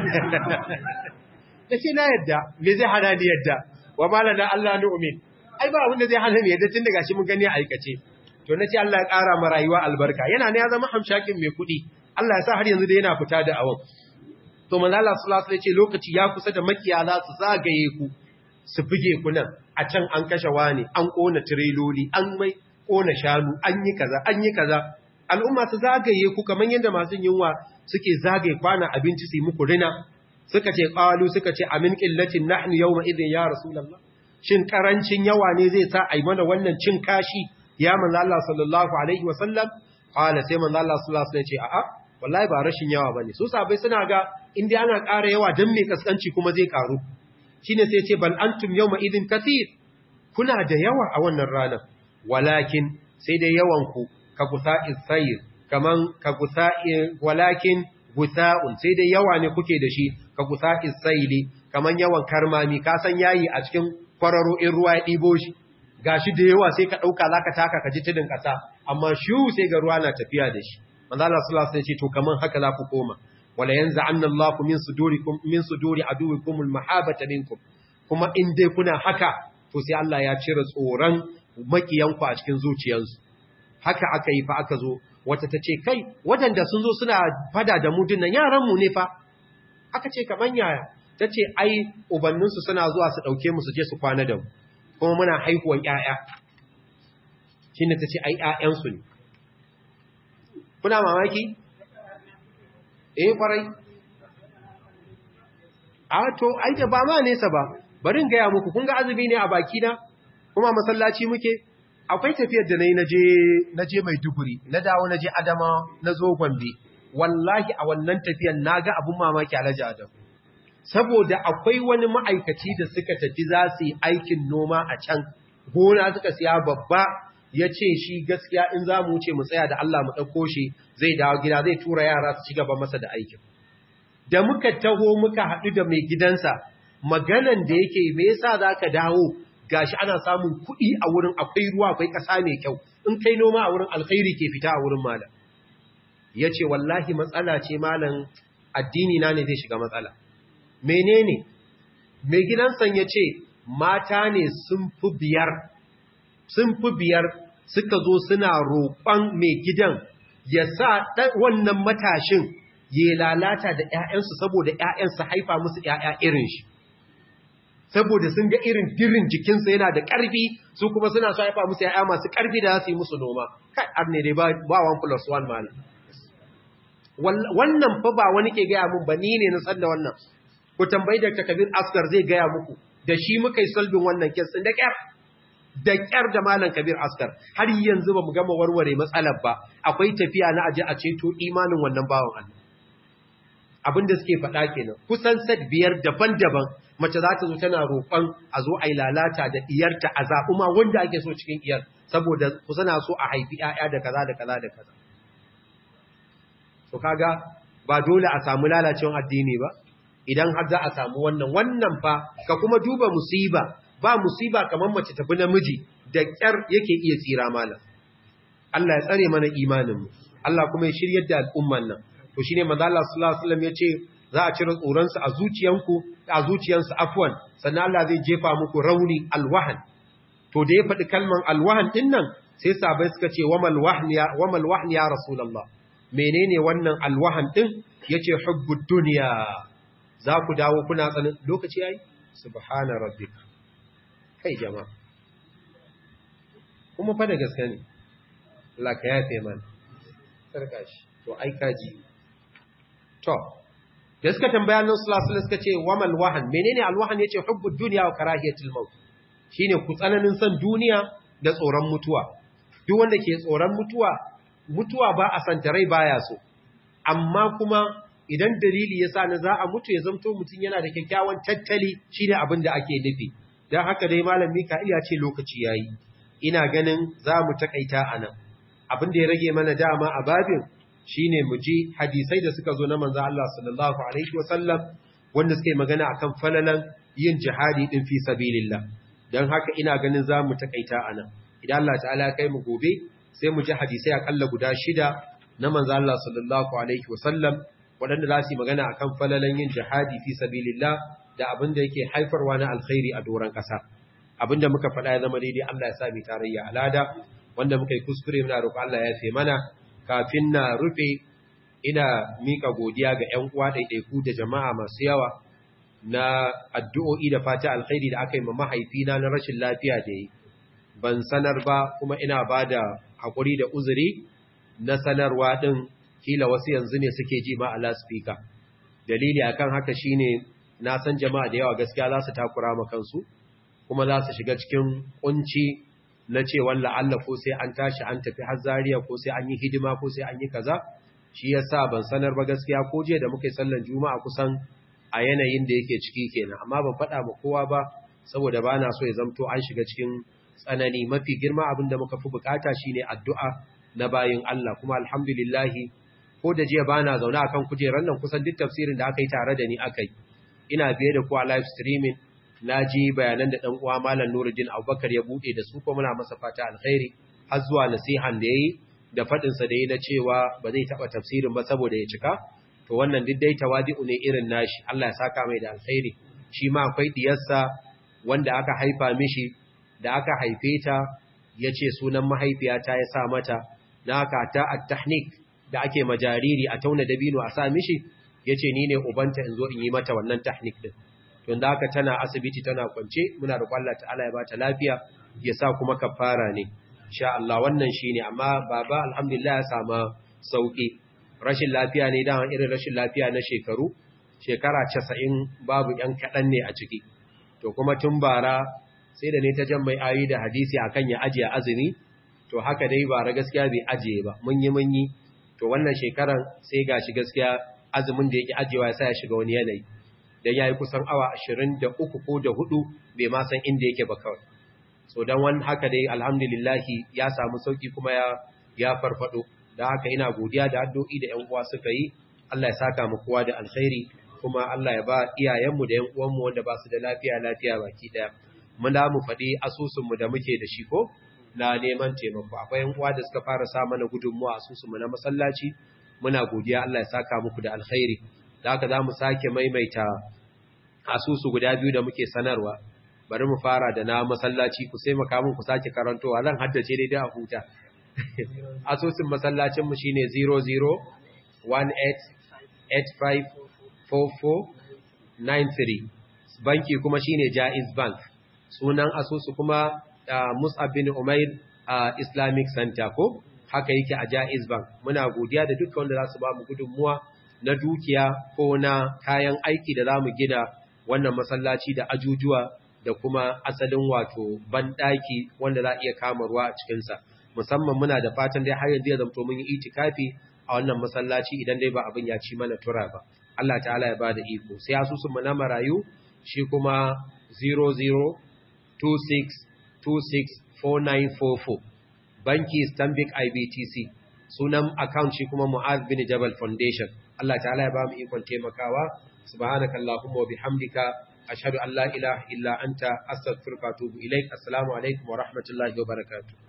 da ce na yarda me zai hana ni yarda wa malana Allah nu'min ai ba abin da zai hana ni yarda tun daga shi mun gani a aikace to nace Allah ya ƙara ma rayuwa albarka yana ne ya zama hamshakin mai kuɗi Allah ya sa har yanzu da yana fita da awon to manzo Allah sallallahu alaihi wasallam ya ce lokaci ya kusa da makiya za su zagaye ku su buge ku nan a can an kashe wani an kona tireloli an mai kona shanu an yi kaza al'umma su zagaye ku kamar yadda masu yunwa suke zagaye kwana abinci su yi muku rina suka ce qalu suka ce amin qillatin nahnu yawma idhin ya rasulullah shin karancin yawa ne zai sa ai mana wannan cin kashi ya manzo Allah sallallahu alaihi wasallam qala sai manzo Allah sallallahu alaihi wasallam ce a'a wallahi ba rashin yawa bane su sabai suna ga inda ana ƙara yawa dan me kaskanci kuma zai karu shine sai ce bal antum yawma idhin kathir kuna da yawa a wannan ranar walakin sai dai yawan ku ka gusa'in sayir kaman ka gusa'in walakin gusa'un sai dai yawa ne kuke da shi ka gusa'in sayili kaman yawan karmami ka san yayi a cikin kwararo in ruwa ya ɗibo shi gashi da yawa sai ka ɗauka zaka taka ka ji tudun ƙasa amma shu sai ga ruwa na tafiya da shi manzo Allah sallallahu alaihi wasallam ya ce to kaman haka za ku koma wala yanza'anna Allahu min suduri aduwikum almahabata minkum kuma in dai kuna haka to sai Allah ya cire tsoron makiyanku a cikin zuciyansu haka aka yi fa aka zo wata ta ce kai waɗanda sun zo suna fada da mu dinnan yaranmu ne fa aka ce kaman yaya ta ce ai ubanninsu suna zuwa su ɗauke mu su je su kwana da mu kuma muna haihuwan ƴaƴa shi ne ta ce ai ƴaƴansu ne kuna mamaki kwarai a to ai da ba ma nesa ba bari in gaya muku kun ga azumi ne a baki na kuma masallaci muke akwai tafiyar da na je Maiduguri na dawo na je Adama na zo Gombe wallahi a wannan tafiyar naga abun mamaki Alhaji Adam saboda akwai wani ma'aikaci da suka tafi za su yi aikin noma a can gona suka siya babba ya ce shi gaskiya in za mu wuce mu tsaya da Allah mu ɗauko shi zai dawo gida zai tura yara su ci gaba masa da aikin da muka taho muka haɗu da mai gidansa maganan da yake me yasa za ka dawo gashi ana samun kuɗi a wurin akwai ruwa akwai ƙasa mai kyau in kai noma a wurin alkhairi ke fita a wurin malam ya ce wallahi matsala ce malam addini na ne zai shiga matsala menene mai gidansa ya ce mata ne sun fi biyar suka zo suna roƙon mai gidan ya sa wannan matashin ya lalata da ‘ya'yansu saboda ‘ya'yansu haifa musu ‘ya'ya irin shi saboda sun ga irin dirin jikinsa yana da ƙarfi su kuma suna so haifa musu ‘ya'ya masu ƙarfi da za su yi musu noma kai arne dai ba 1+1 malam wannan fa ba wani ke gaya mun ba ni ne na san da wannan ku tambayi da Kabir Asgar zai gaya muku da shi muka yi solving wannan kes da ƙyar da malam Kabir Asgar har yanzu ba mu gama warware matsalar ba akwai tafiya na aje a ceto imanin wannan bawan Allah abin da suke faɗa kenan kusan set 5 daban-daban mace za ta zo tana roƙon a zo a yi lalata da iyarta a zaɓi ma wanda ake so cikin iyar saboda ku suna so a haifi ‘ya'ya da kaza da kaza da kaza to kaga ba dole a samu lalacewar addini ba idan har za a samu wannan fa ka kuma duba musiba ba musiba kamar mace tafi namiji da ƙyar yake iya tsira malam Allah ya tsare mana imanin mu Allah kuma ya shiryar da al'umman nan to shine manzo Allah sallallahu alaihi wasallam yace za a cire tsoron su a zuciyansu afwan sannan Allah zai jefa muku rauni alwahan to da ya faɗi kalman alwahan din nan sai sahabbai suka ce wamal wahn ya rasulullah menene wannan alwahan din yace hubbud dunya za ku dawo kuna tsanin lokaci yayi subhana rabbika kai jama'a kuma fa da gaske ne Allah ka yafe mana sarka shi to ai kaji to da suka tambaya Allah sallallahu alaihi suka ce wamal wahan menene alwahan yace hubbud dunya wa karahiyatul maut shine ku tsananin san duniya da tsoron mutuwa duk wanda ke tsoron mutuwa ba a san rai baya so amma kuma idan dalili yasa na za a mutu ya zamto mutun yana da kyakkyawan tattali shine abin da ake nufi dan haka dai malam Mika'il ya ce lokaci yayi ina ganin za mu takaita anan abin da ya rage mana dama a babin shine mu ji hadisai da suka zo na manzo Allah sallallahu alaihi wasallam wanda suke magana akan falalan yin jihadi din fi sabilillah dan haka ina ganin za mu takaita anan idan Allah ta'ala ya kai mu gobe sai mu ji hadisai akalla guda 6 na manzo Allah sallallahu alaihi wasallam wadanda za su magana akan falalan yin jihadi fi sabilillah da abin da yake haifarwa na alkhairi a doran kasa abinda muka faɗa ya zama daidai Allah ya sa mu tarayya alada wanda muka yi kuskure muna roƙo Allah ya yafe mana kafin na rufe ina mika godiya ga ƴan uwa ɗaiɗaiku da jama'a masu yawa na addu'o'i da fata alkhairi da aka yi ma mahaifina na rashin lafiya da yi ban sanar ba kuma ina ba da haƙuri da uzuri na sanarwa ɗin kila wasu yanzu ne suke ji ma a laspika dalili akan haka shine na san jama'a da yawa gaskiya za su takura ma kansu kuma za su shiga cikin kunci na cewa la'alla ko sai an tashi an tafi har Zariya ko sai an yi hidima ko sai an yi kaza shi yasa ban sanar ba gaskiya ko je da muka yi sallar juma'a kusan a yanayin da yake ciki kenan amma ban faɗa ma kowa ba saboda bana so ya zamto an shiga cikin tsanani mafi girma abin da muka fi bukata shine addu'a na bayin Allah kuma alhamdulillah ko da jiya bana zaune akan kujerar nan kusan duk tafsirin da aka yi tare da ni akai ina biye da ku a live streaming na ji bayanan da ɗan uwa Malam Nuruddin Abubakar ya buɗe da su ko muna masa fata alkhairi har zuwa nasihan da yayi da fadin sa da yayi na cewa ba zai taba tafsirin ba saboda ya cika to wannan duk dai tawadi'u ne irin nashi Allah ya saka mai da alkhairi shi ma akwai diyarsa wanda aka haifa mishi da aka haife ta yace sunan mahaifiyata ya sa mata na haka ta at-tahnik da ake majariri a tauna dabino a sa mishi yace ni ne ubanta in zo in yi mata wannan tahnik din tun da haka tana asibiti tana kwance muna da Allah ta'ala ya bata lafiya ya sa kuma kafara ne insha Allah wannan shine amma baba alhamdulillah ya samu sauki rashin lafiya ne da irin rashin lafiya na shekara 90 babu yan kadan ne a ciki to kuma tun bara sai da ne ta jan mai ayi da hadisi akan ya ajiye azumi to haka dai bara gaskiya bai ajiye ba mun yi to wannan shekaran sai gashi gaskiya azumin da yake ajiyewa ya sa ya shiga wani yanayi dan yayi kusan awa 23 ko da 4 bai ma san inda yake ba kawai so dan wannan haka dai alhamdulillah ya samu sauki kuma ya farfado dan haka ina godiya da addu'o'i da ƴan uwa suka yi Allah ya saka mu kowa da alkhairi kuma Allah ya ba iyayenmu da ƴan uwanmu wanda ba su da lafiya baki daya mun da mu fadi asusun mu da muke da shi ko na neman taimako akwai ƴan uwa da suka fara sa mana gudunmuwa asusun mu na masallaci muna godiya Allah ya saka muku da alkhairi da haka za mu sake maimaita asusu guda biyu da muke sanarwa bari mu fara da na masallaci ku sai makamun ku sake karantowa zan haddace dai da a huta asusun masallacin mu shine 0018854493 banki kuma shine Jaiz Bank sunan asusu kuma Mus'ab bin Umair Islamic Center ko haka yake a Jaiz Bank muna godiya da dukkan wanda za su ba mu gudunmuwa na dukiya ko na kayan aiki da za mu gina wannan masallaci da ajujuwa da kuma asalin wato banɗaki wanda za a iya kama ruwa a cikinsa musamman muna da fatan dai har yanzu ya zamto mun yi itikafi a wannan masallaci idan dai ba abin ya ci mana tura ba Allah ta'ala ya bada iko sai asusun mu na marayu shi kuma 0026264944 banki Stanbic IBTC sunan account shi kuma Mu'adh bin Jabal Foundation Allah ta'ala ya ba mu ikon taimakawa subhanaka allahumma wa bihamdika ashhadu an la ilaha illa anta astaghfiruka wa atubu ilaik assalamu alaikum wa rahmatullahi wa barakatuh